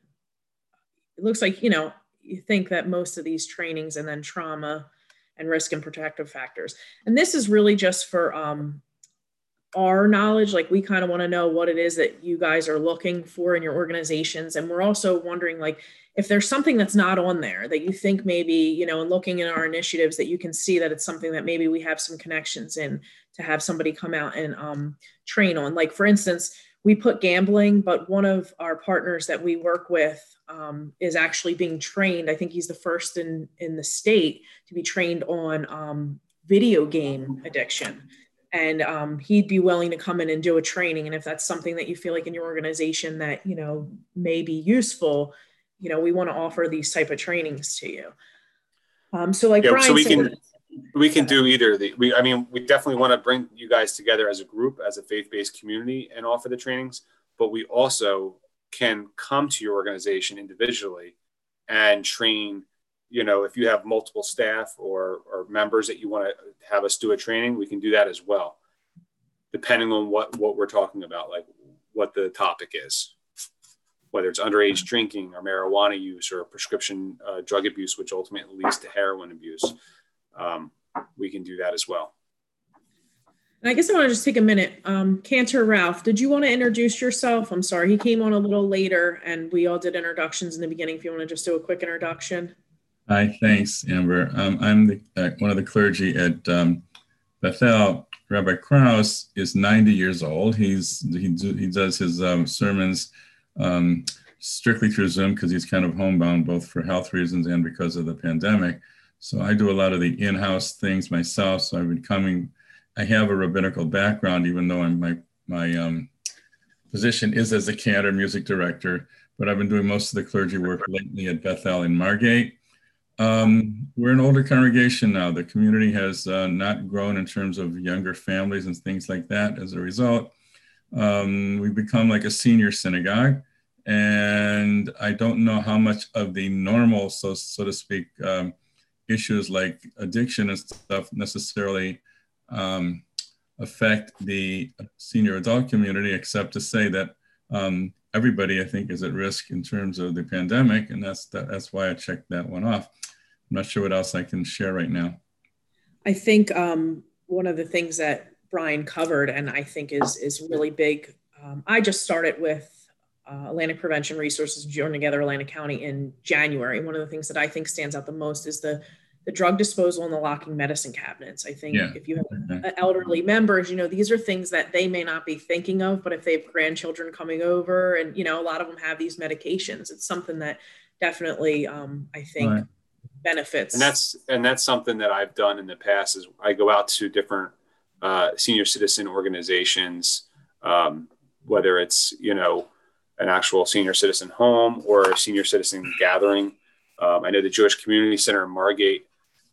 It looks like, you know, you think that most of these trainings, and then trauma and risk and protective factors. And this is really just for um, our knowledge. Like, we kind of want to know what it is that you guys are looking for in your organizations. And we're also wondering, like, if there's something that's not on there that you think maybe, you know, in looking in our initiatives, that you can see that it's something that maybe we have some connections in to have somebody come out and um, train on. Like, for instance, we put gambling, but one of our partners that we work with um, is actually being trained. I think he's the first in, in the state to be trained on um, video game addiction. And um, he'd be willing to come in and do a training. And if that's something that you feel like in your organization that, you know, may be useful, you know, we want to offer these type of trainings to you. Um, so like, yeah, Brian so we said, can, we can do either. The, we, I mean, we definitely want to bring you guys together as a group, as a faith-based community, and offer the trainings, but we also can come to your organization individually and train. You know, if you have multiple staff or, or members that you want to have us do a training, we can do that as well, depending on what, what we're talking about, like what the topic is, whether it's underage drinking or marijuana use or prescription uh, drug abuse, which ultimately leads to heroin abuse. Um, we can do that as well. And I guess I want to just take a minute. Um, Cantor Ralph, did you want to introduce yourself? I'm sorry, he came on a little later and we all did introductions in the beginning. If you want to just do a quick introduction. Hi, thanks, Amber. Um, I'm the, uh, one of the clergy at um, Bethel. Rabbi Krause is ninety years old. He's he, do, he does his um, sermons um, strictly through Zoom because he's kind of homebound, both for health reasons and because of the pandemic. So I do a lot of the in-house things myself. So I've been coming. I have a rabbinical background, even though I'm my my um, position is as a cantor music director. But I've been doing most of the clergy work lately at Bethel in Margate. Um, we're an older congregation now. The community has uh, not grown in terms of younger families and things like that. As a result, um, we've become like a senior synagogue, And I don't know how much of the normal, so, so to speak, um, issues like addiction and stuff necessarily um, affect the senior adult community, except to say that um, everybody, I think, is at risk in terms of the pandemic, and that's that, that's why I checked that one off. I'm not sure what else I can share right now. I think um, one of the things that Brian covered, and I think is is really big. Um, I just started with uh, Atlantic Prevention Resources, Join Together Atlantic County in January. One of the things that I think stands out the most is the the drug disposal and the locking medicine cabinets. I think yeah. if you have okay. elderly members, you know, these are things that they may not be thinking of, but if they have grandchildren coming over and, you know, a lot of them have these medications, it's something that definitely, um, I think right. benefits. And that's, and that's something that I've done in the past is I go out to different uh, senior citizen organizations, um, whether it's, you know, an actual senior citizen home or a senior citizen gathering. Um, I know the Jewish Community Center in Margate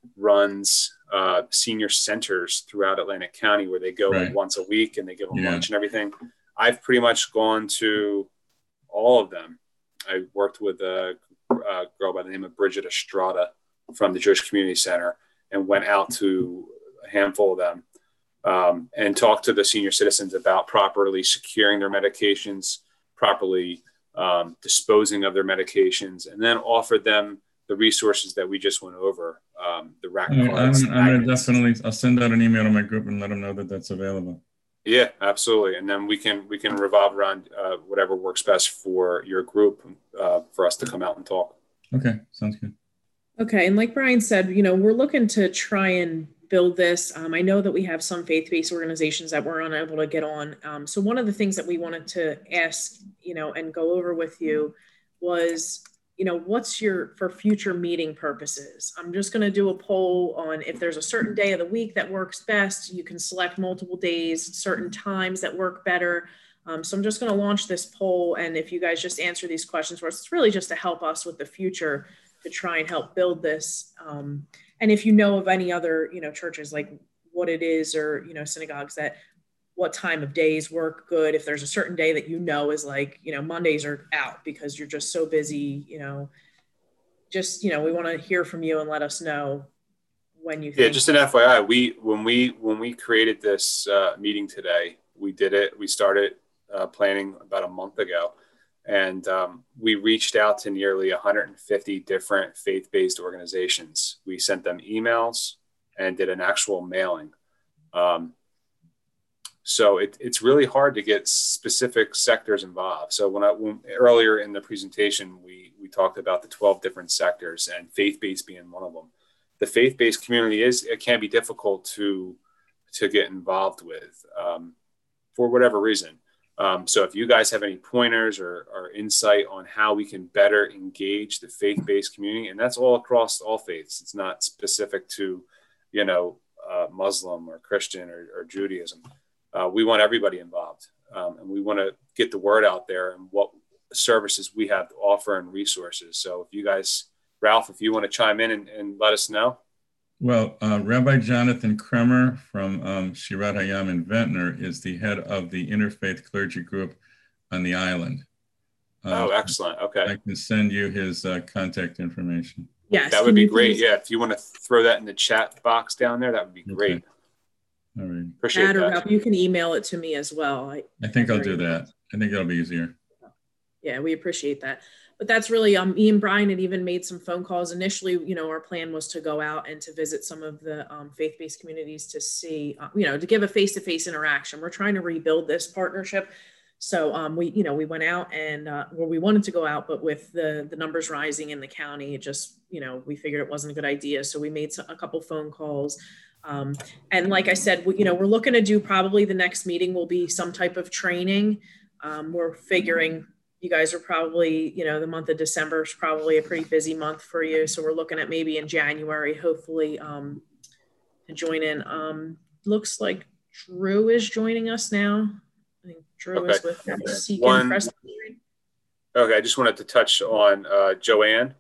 runs uh, senior centers throughout Atlantic County where they go right. like once a week and they give them yeah. lunch and everything. I've pretty much gone to all of them. I worked with a, a girl by the name of Bridget Estrada from the Jewish Community Center and went out to a handful of them um, and talked to the senior citizens about properly securing their medications, properly um, disposing of their medications, and then offered them the resources that we just went over, um, the rack right, cards. I'm, I'm going to definitely, I'll send out an email to my group and let them know that that's available. Yeah, absolutely. And then we can, we can revolve around uh, whatever works best for your group uh, for us to come out and talk. Okay, sounds good. Okay, and like Brian said, you know, we're looking to try and build this. Um, I know that we have some faith-based organizations that we're unable to get on. Um, so one of the things that we wanted to ask, you know, and go over with you was, you know, what's your, for future meeting purposes? I'm just going to do a poll on if there's a certain day of the week that works best. You can select multiple days, certain times that work better. Um, so I'm just going to launch this poll. And if you guys just answer these questions for us, it's really just to help us with the future to try and help build this. Um, and if you know of any other, you know, churches, like what it is, or, you know, synagogues that what time of days work good. If there's a certain day that you know is like, you know, Mondays are out because you're just so busy, you know, just, you know, we want to hear from you and let us know when you think. Yeah, just an F Y I, we, when we, when we created this uh, meeting today, we did it, we started uh, planning about a month ago. And um, we reached out to nearly one hundred fifty different faith-based organizations. We sent them emails and did an actual mailing. Um, So it, it's really hard to get specific sectors involved. So when I when, earlier in the presentation, we we talked about the twelve different sectors and faith-based being one of them. The faith-based community is it can be difficult to to get involved with um, for whatever reason. Um, so if you guys have any pointers or, or insight on how we can better engage the faith-based community, and that's all across all faiths. It's not specific to, you know, uh, Muslim or Christian or, or Judaism. Uh, we want everybody involved, um, and we want to get the word out there and what services we have to offer and resources. So if you guys, Ralph, if you want to chime in and, and let us know. Well, uh, Rabbi Jonathan Kremer from um, Shirat Hayam in Ventnor is the head of the Interfaith Clergy Group on the island. Uh, oh, excellent. Okay. I can send you his uh, contact information. Yes. That would be great. Yeah. If you want to throw that in the chat box down there, that would be great. Okay. All right. Appreciate that. that. You can email it to me as well. I, I think I'll do that. I think that'll be easier. Yeah, we appreciate that. But that's really, um, me and Brian had even made some phone calls. Initially, you know, our plan was to go out and to visit some of the um, faith-based communities to see, uh, you know, to give a face-to-face interaction. We're trying to rebuild this partnership. So um, we, you know, we went out and, uh, well, we wanted to go out, but with the, the numbers rising in the county, it just, you know, we figured it wasn't a good idea. So we made a couple phone calls. Um, and like I said, we, you know, we're looking to do probably the next meeting will be some type of training. Um, we're figuring you guys are probably, you know, the month of December is probably a pretty busy month for you. So we're looking at maybe in January, hopefully um, to join in. Um, looks like Drew is joining us now. I think Drew okay. is with Seeking One, Presbytery. Okay, I just wanted to touch on uh, Joanne.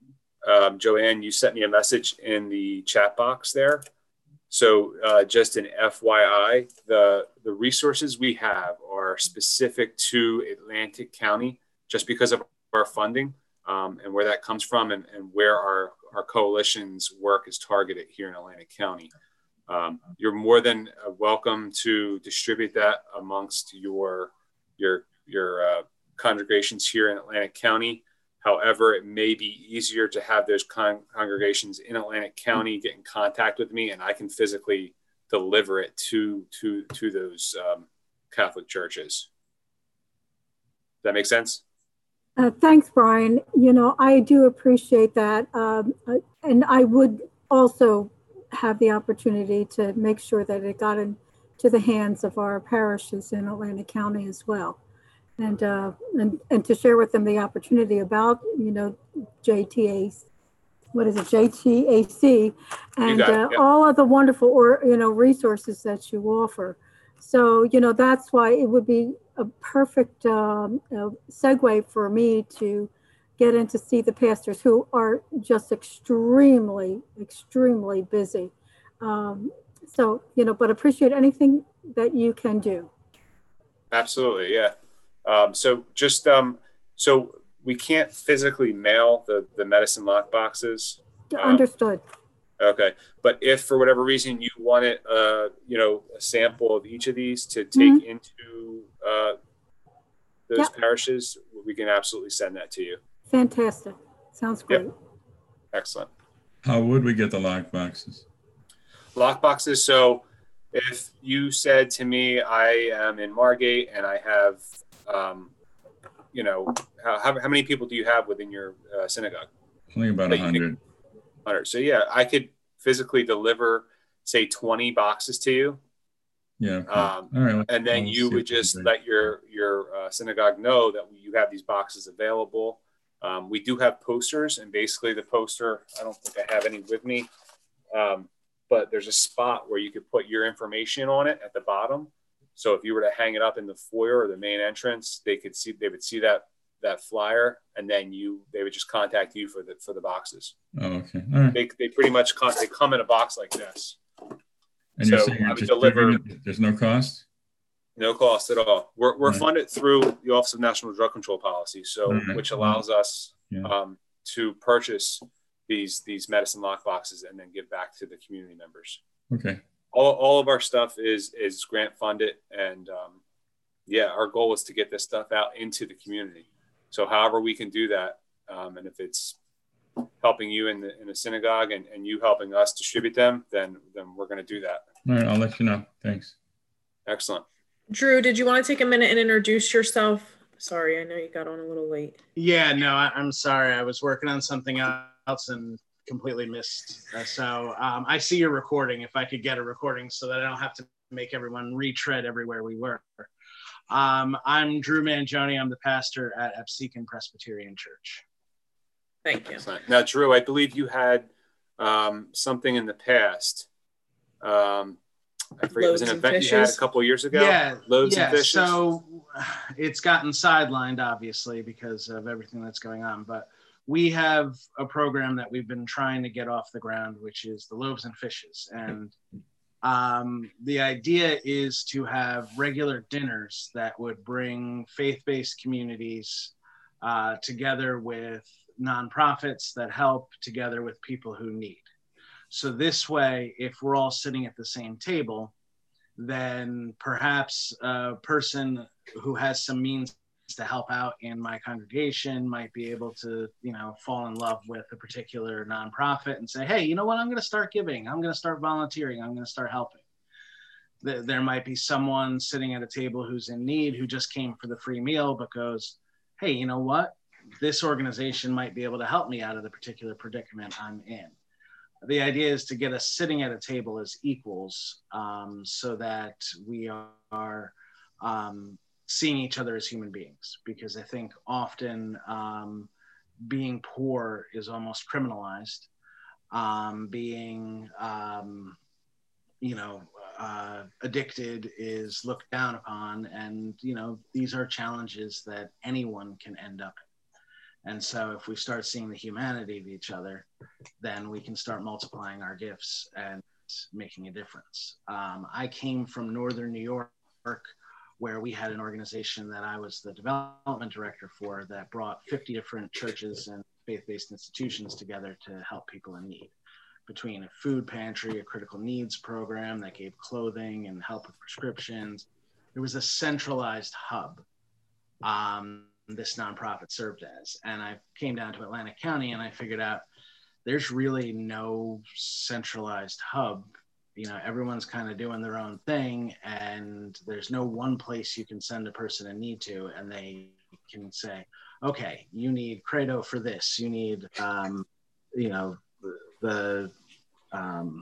Um, Joanne, you sent me a message in the chat box there. So uh, just an F Y I, the, the resources we have are specific to Atlantic County just because of our funding um, and where that comes from, and, and where our, our coalition's work is targeted here in Atlantic County. Um, you're more than welcome to distribute that amongst your your your uh, congregations here in Atlantic County. However, it may be easier to have those con- congregations in Atlantic County get in contact with me, and I can physically deliver it to to to those um, Catholic churches. Does that make sense? Uh, thanks, Brian. You know, I do appreciate that. Um, uh, and I would also have the opportunity to make sure that it got into the hands of our parishes in Atlantic County as well. And, uh, and, and to share with them the opportunity about, you know, J T A, what is it, J T A C, and uh, yep. all of the wonderful, or you know, resources that you offer. So, you know, that's why it would be a perfect um, uh, segue for me to get in to see the pastors who are just extremely, extremely busy. Um, so, you know, but appreciate anything that you can do. Absolutely, yeah. Um, so just, um, so we can't physically mail the, the medicine lock boxes. Um, Understood. Okay. But if for whatever reason you wanted, uh, you know, a sample of each of these to take mm-hmm. into uh, those yep. parishes, we can absolutely send that to you. Fantastic. Sounds great. Yep. Excellent. How would we get the lock boxes? Lock boxes. So if you said to me, I am in Margate and I have, um, you know, how, how many people do you have within your uh, synagogue? Only about a hundred. So yeah, I could physically deliver, say, twenty boxes to you. Yeah. Okay. Um, All right. And then I'll you would just let your your uh, synagogue know that you have these boxes available. Um, we do have posters, and basically the poster, I don't think I have any with me, um, but there's a spot where you could put your information on it at the bottom. So if you were to hang it up in the foyer or the main entrance, they could see they would see that that flyer, and then you they would just contact you for the for the boxes. Oh, okay. All right. They they pretty much con- they come in a box like this. And so you're saying you're just deliver, it, there's no cost? No cost at all. We're we're right. funded through the Office of National Drug Control Policy, so right. which allows us yeah. um, to purchase these these medicine lock boxes and then give back to the community members. Okay. All all of our stuff is is grant funded, and um, yeah, our goal is to get this stuff out into the community. So however we can do that, um, and if it's helping you in the in the synagogue and, and you helping us distribute them, then then we're going to do that. All right, I'll let you know. Thanks. Excellent. Drew, did you want to take a minute and introduce yourself? Sorry, I know you got on a little late. Yeah, no, I, I'm sorry. I was working on something else and completely missed. Uh, so um, I see your recording. If I could get a recording so that I don't have to make everyone retread everywhere we were. Um, I'm Drew Mangione. I'm the pastor at Absecon Presbyterian Church. Thank you. Now, Drew, I believe you had um, something in the past. Um, I forget, it was an event you had a couple of years ago. Yeah, Loaves yeah. and Fishes. So it's gotten sidelined, obviously, because of everything that's going on. But we have a program that we've been trying to get off the ground, which is the Loaves and Fishes. And um, the idea is to have regular dinners that would bring faith-based communities uh, together with nonprofits that help, together with people who need. So this way, if we're all sitting at the same table, then perhaps a person who has some means to help out in my congregation might be able to, you know, fall in love with a particular nonprofit and say, hey, you know what, I'm going to start giving. I'm going to start volunteering. I'm going to start helping. There might be someone sitting at a table who's in need who just came for the free meal but goes, hey, you know what, this organization might be able to help me out of the particular predicament I'm in. The idea is to get us sitting at a table as equals um, so that we are um, seeing each other as human beings, because I think often um, being poor is almost criminalized. Um, being, um, you know, uh, addicted is looked down upon. And, you know, these are challenges that anyone can end up in. And so if we start seeing the humanity of each other, then we can start multiplying our gifts and making a difference. Um, I came from Northern New York, where we had an organization that I was the development director for that brought fifty different churches and faith-based institutions together to help people in need. Between a food pantry, a critical needs program that gave clothing and help with prescriptions, there was a centralized hub um, this nonprofit served as. And I came down to Atlantic County and I figured out there's really no centralized hub. You know, everyone's kind of doing their own thing, and there's no one place you can send a person in need to, and they can say, okay, you need Credo for this, you need, um, you know, the, the um,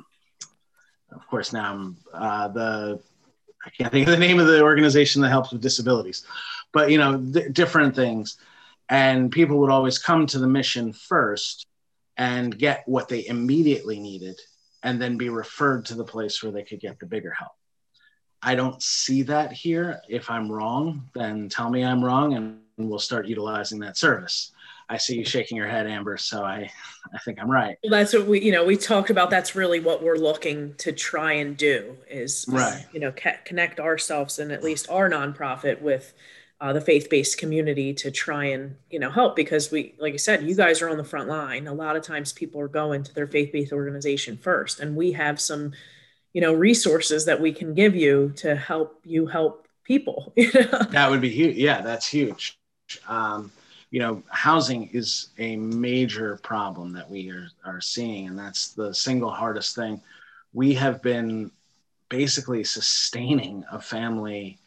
of course now I'm uh, the, I can't think of the name of the organization that helps with disabilities, but, you know, th- different things. And people would always come to the mission first and get what they immediately needed, and then be referred to the place where they could get the bigger help. I don't see that here. If I'm wrong, then tell me I'm wrong, and we'll start utilizing that service. I see you shaking your head, Amber, so I, I think I'm right. Well, that's what we, you know, we talked about. That's really what we're looking to try and do is, right. you know, ca- connect ourselves and at least our nonprofit with uh, the faith-based community to try and, you know, help, because we, like I said, you guys are on the front line. A lot of times people are going to their faith-based organization first, and we have some, you know, resources that we can give you to help you help people. You know? That would be huge. Yeah, that's huge. Um, you know, housing is a major problem that we are, are seeing, and that's the single hardest thing. We have been basically sustaining a family,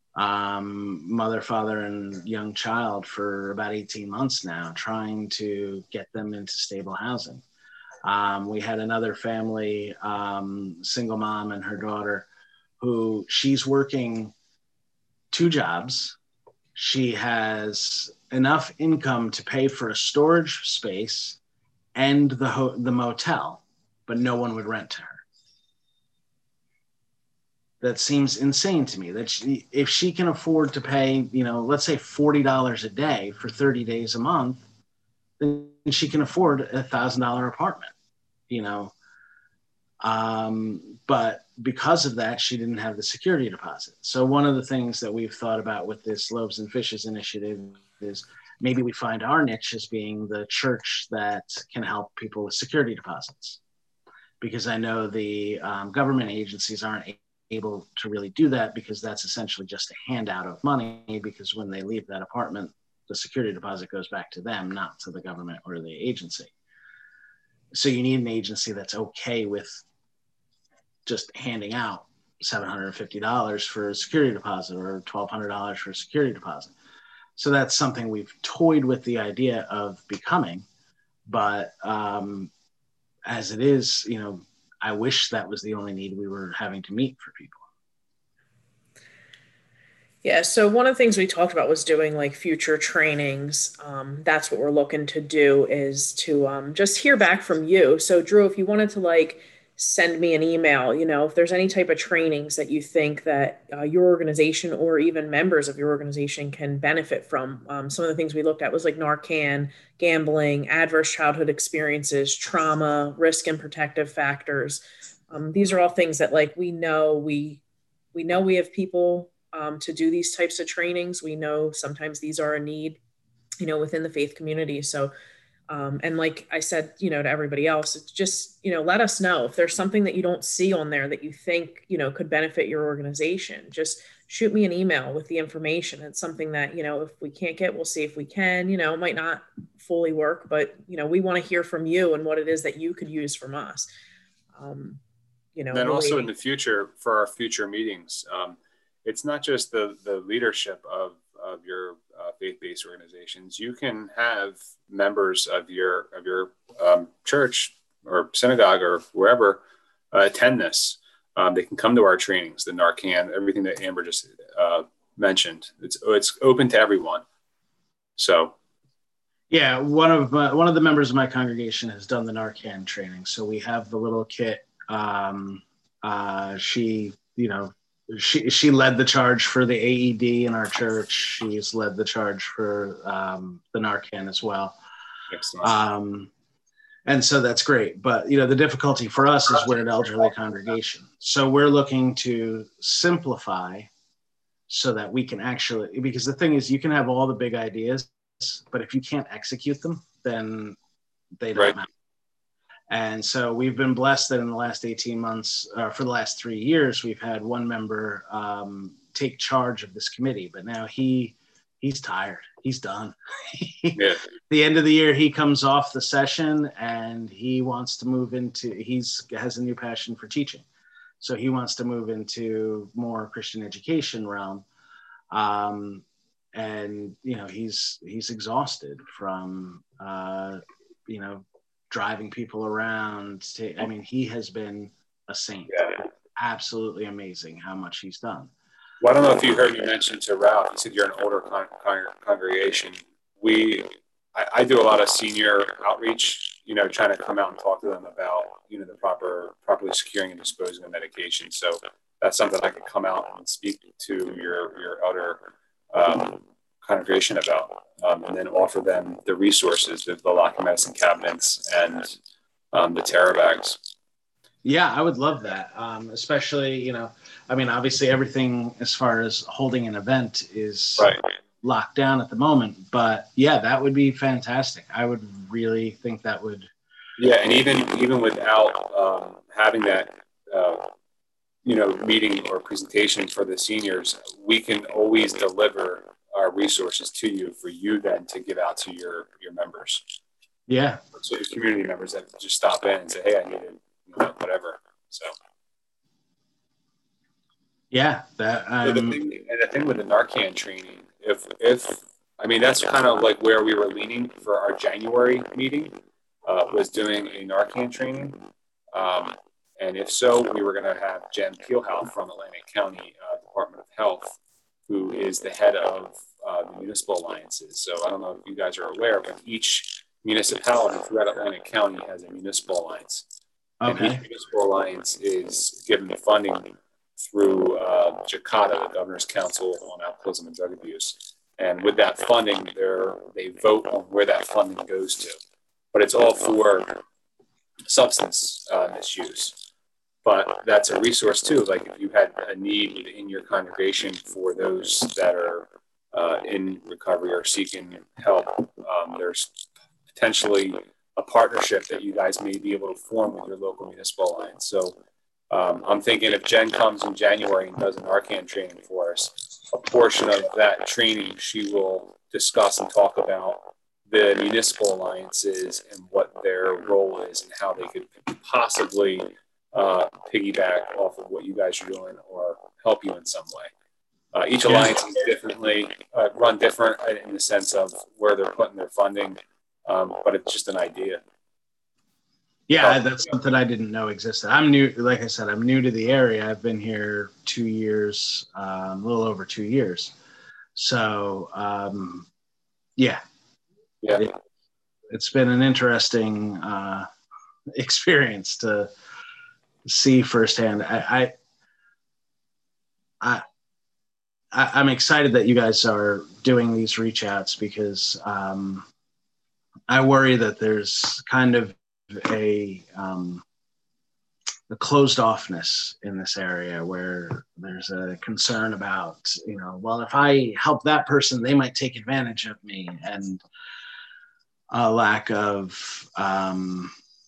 um, mother, father, and young child for about eighteen months now, trying to get them into stable housing. Um, we had another family, um, single mom and her daughter, who she's working two jobs. She has enough income to pay for a storage space and the ho- the motel, but no one would rent to her. That seems insane to me, that she, if she can afford to pay, you know, let's say forty dollars a day for thirty days a month, then she can afford a one thousand dollars apartment, you know. Um, but because of that, she didn't have the security deposit. So one of the things that we've thought about with this Loaves and Fishes initiative is maybe we find our niche as being the church that can help people with security deposits. Because I know the um, government agencies aren't able to really do that, because that's essentially just a handout of money, because when they leave that apartment, the security deposit goes back to them, not to the government or the agency. So you need an agency that's okay with just handing out seven hundred fifty dollars for a security deposit or twelve hundred dollars for a security deposit. So that's something we've toyed with the idea of becoming, but um, as it is, you know, I wish that was the only need we were having to meet for people. Yeah, so one of the things we talked about was doing like future trainings. Um, that's what we're looking to do, is to um, just hear back from you. So Drew, if you wanted to like send me an email, you know, if there's any type of trainings that you think that uh, your organization or even members of your organization can benefit from. Um, some of the things we looked at was like Narcan, gambling, adverse childhood experiences, trauma, risk and protective factors. Um, these are all things that like we know we we know we have people Um, to do these types of trainings. We know sometimes these are a need, you know, within the faith community. So, um, and like I said, you know, to everybody else, it's just, you know, let us know if there's something that you don't see on there that you think, you know, could benefit your organization. Just shoot me an email with the information. It's something that, you know, if we can't get, we'll see if we can. You know, it might not fully work, but, you know, we want to hear from you and what it is that you could use from us. Um, you know, then really, also in the future, for our future meetings, um, it's not just the, the leadership of, of your uh, faith-based organizations. You can have members of your of your um, church or synagogue or wherever uh, attend this. Um, they can come to our trainings, the Narcan, everything that Amber just uh, mentioned. It's it's open to everyone. So, yeah, one of my, one of the members of my congregation has done the Narcan training. So we have the little kit. Um, uh, she, you know. She she led the charge for the A E D in our church. She's led the charge for um, the Narcan as well. Excellent. Um, and so that's great. But, you know, the difficulty for us is we're an elderly congregation. So we're looking to simplify so that we can actually, because the thing is, you can have all the big ideas, but if you can't execute them, then they don't Right. matter. And so we've been blessed that in the last eighteen months, uh, for the last three years, we've had one member um, take charge of this committee, but now he he's tired. He's done. Yeah. The end of the year, he comes off the session and he wants to move into, he's has a new passion for teaching. So he wants to move into more Christian education realm. Um, and, you know, he's, he's exhausted from, uh, you know, driving people around. To, I mean, he has been a saint. Yeah. Absolutely amazing how much he's done. Well, I don't know if you heard me mention to Ralph, you said you're an older con- con- congregation. We, I, I do a lot of senior outreach, you know, trying to come out and talk to them about, you know, the proper, properly securing and disposing of medication. So that's something I could come out and speak to your, your elder um, congregation about, um, and then offer them the resources, the, the lock medicine cabinets and um, the Terra bags. Yeah, I would love that. Um, especially, you know, I mean, obviously everything as far as holding an event is Right. locked down at the moment, but yeah, that would be fantastic. I would really think that would. Yeah. And even, even without um, having that, uh, you know, meeting or presentation for the seniors, we can always deliver our resources to you for you then to give out to your, your members. Yeah. So your community members that just stop in and say, hey, I need it. You know, whatever. So yeah, that um, so the thing, and the thing with the Narcan training, if if I mean that's kind of like where we were leaning for our January meeting, uh, was doing a Narcan training, um, and if so, we were going to have Jen Keelhout from Atlantic County uh, Department of Health, who is the head of uh, the municipal alliances. So I don't know if you guys are aware, but each municipality throughout Atlantic County has a municipal alliance. okay. And each municipal alliance is given the funding through uh, JCATA, the Governor's Council on Alcoholism and Drug Abuse. And with that funding, they vote on where that funding goes to. But it's all for substance uh, misuse. But that's a resource too. Like if you had a need within your congregation for those that are uh, in recovery or seeking help, um, there's potentially a partnership that you guys may be able to form with your local municipal alliance. So um, I'm thinking if Jen comes in January and does an Narcan training for us, a portion of that training, she will discuss and talk about the municipal alliances and what their role is and how they could possibly uh, piggyback off of what you guys are doing or help you in some way. Uh, each alliance is differently uh, run different in the sense of where they're putting their funding. Um, but it's just an idea. Yeah, that's something I didn't know existed. I'm new, like I said, I'm new to the area. I've been here two years, um, a little over two years. So, um, yeah, Yeah, it, it's been an interesting uh, experience to see firsthand. I, I, I, I'm excited that you guys are doing these reach outs because um, I worry that there's kind of a, um, a closed offness in this area where there's a concern about, you know, well, if I help that person, they might take advantage of me, and a lack of um,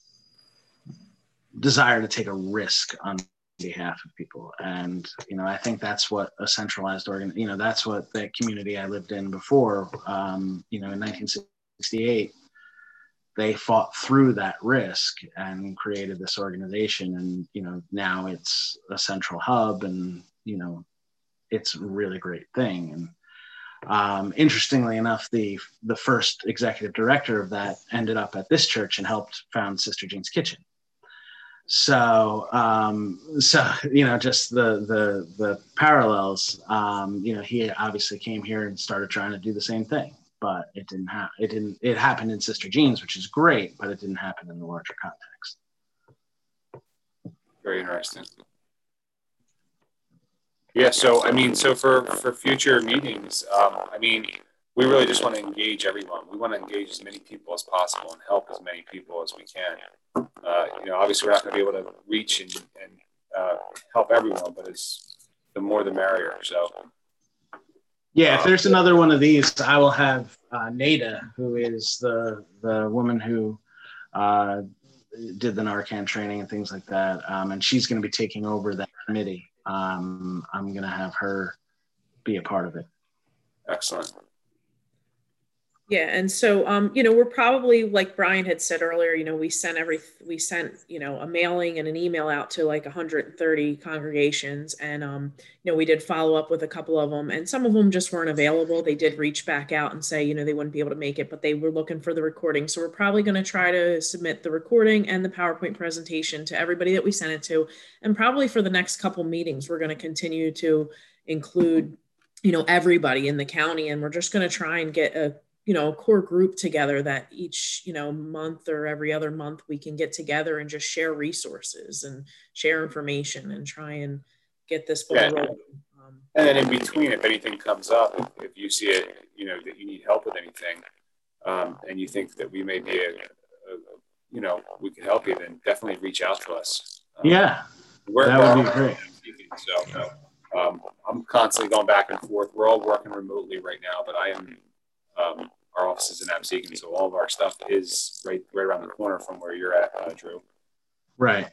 desire to take a risk on behalf of people. And, you know, I think that's what a centralized organ, you know, that's what the community I lived in before, um, you know, in nineteen sixty-eight, they fought through that risk and created this organization. And, you know, now it's a central hub and, you know, it's a really great thing. And um, interestingly enough, the, the first executive director of that ended up at this church and helped found Sister Jean's Kitchen. So, um, so, you know, just the, the, the parallels, um, you know, he obviously came here and started trying to do the same thing. But it didn't happen. It didn't. It happened in Sister Jean's, which is great, but it didn't happen in the larger context. very interesting. Yeah. So, I mean, so for for future meetings, um, I mean, we really just want to engage everyone. We want to engage as many people as possible and help as many people as we can. Uh, you know, obviously, we're not going to be able to reach and, and uh, help everyone, but it's the more the merrier. So. Yeah, if Um, there's another one of these, I will have uh, Nada, who is the the woman who uh, did the Narcan training and things like that, um, and she's going to be taking over that committee. Um, I'm going to have her be a part of it. Excellent. Yeah, and so um, you know, we're probably, like Brian had said earlier, you know, we sent every we sent you know a mailing and an email out to like one hundred thirty congregations, and um, you know, we did follow up with a couple of them, and some of them just weren't available. They did reach back out and say, you know, they wouldn't be able to make it, but they were looking for the recording. So we're probably going to try to submit the recording and the PowerPoint presentation to everybody that we sent it to, and probably for the next couple meetings, we're going to continue to include, you know, everybody in the county, and we're just going to try and get a you know, a core group together that each, you know, month or every other month we can get together and just share resources and share information and try and get this ball Yeah. rolling. Um, And then in between, if anything comes up, if, if you see it, you know, that you need help with anything, um, and you think that we may be, a, a, you know, we can help you, then definitely reach out to us. Um, Yeah, we're, that we're would be all- great. So um, I'm constantly going back and forth. We're all working remotely right now, but I am, um, our office is in Absecon, so all of our stuff is right, right around the corner from where you're at, uh, Drew. Right.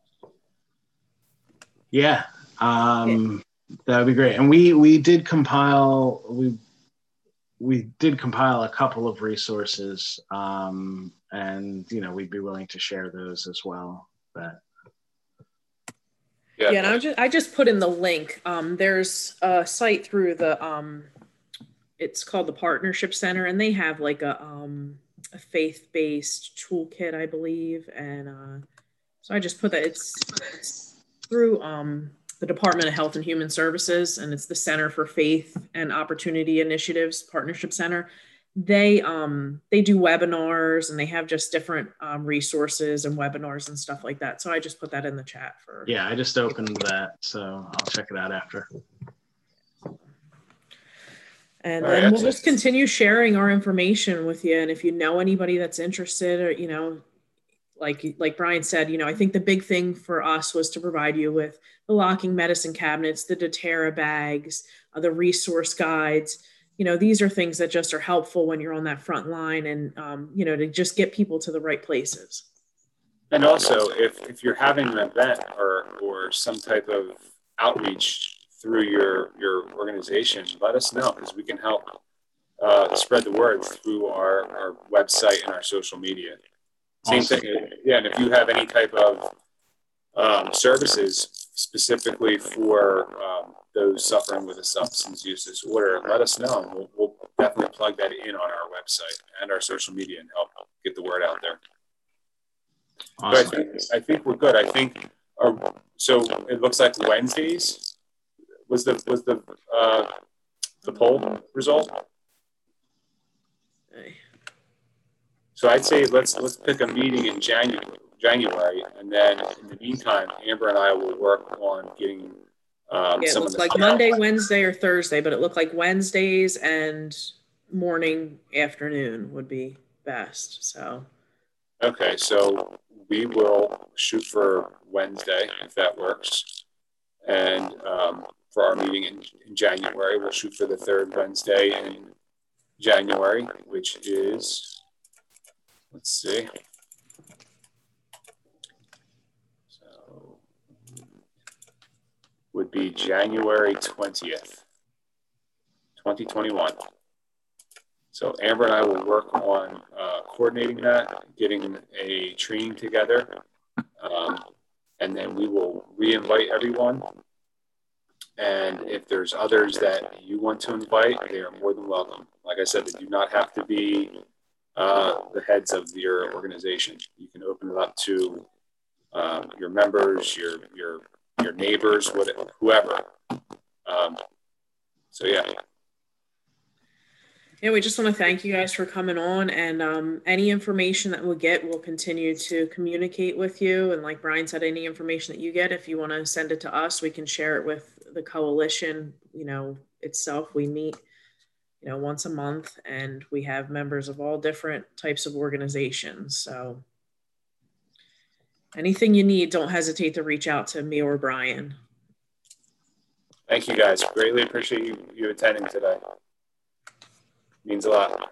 Yeah, um, that would be great. And we we did compile we we did compile a couple of resources, um, and you know we'd be willing to share those as well. But Yeah, yeah, and I just I just put in the link. Um, there's a site through the um, it's called the Partnership Center, and they have like a um a faith-based toolkit, I believe, and uh, so I just put that it's, it's through um the Department of Health and Human Services, and it's the Center for Faith and Opportunity Initiatives Partnership Center. They um they do webinars, and they have just different um, resources and webinars and stuff like that. So I just put that in the chat for. yeah, I just opened that, so I'll check it out after. And All then right, we'll just continue sharing our information with you. And if you know anybody that's interested, or, you know, like, like Brian said, you know, I think the big thing for us was to provide you with the locking medicine cabinets, the doTERRA bags, uh, the resource guides. You know, these are things that just are helpful when you're on that front line, and, um, you know, to just get people to the right places. And also, if, if you're having an event or, or some type of outreach through your, your organization, let us know, because we can help uh, spread the word through our, our website and our social media. Same Awesome. thing. Yeah, and if you have any type of um, services specifically for um, those suffering with a substance use disorder, let us know. We'll, we'll definitely plug that in on our website and our social media and help get the word out there. Awesome. But I think, I think we're good. I think our, so. It looks like Wednesdays was the was the uh, the poll result. Okay. So I'd say let's let's pick a meeting in January, January, and then in the meantime, Amber and I will work on getting um, Yeah, it some of looks the like stuff. Monday, Wednesday, or Thursday, but it looked like Wednesdays and morning, afternoon would be best. So. Okay, so we will shoot for Wednesday if that works, and um, for our meeting in, in January, we'll shoot for the third Wednesday in January, which is, let's see. So would be January twentieth, twenty twenty-one. So Amber and I will work on uh, coordinating that, getting a training together, um, and then we will re-invite everyone. And if there's others that you want to invite, they are more than welcome. Like I said, they do not have to be uh, the heads of your organization. You can open it up to uh, your members, your your your neighbors, whatever, whoever. Um, so yeah. Yeah, we just want to thank you guys for coming on, and um, any information that we'll get, we'll continue to communicate with you. And like Brian said, any information that you get, if you want to send it to us, we can share it with the coalition, you know, itself. We meet, you know, once a month, and we have members of all different types of organizations. So anything you need, don't hesitate to reach out to me or Brian. Thank you guys. Greatly appreciate you, you attending today. Means a lot.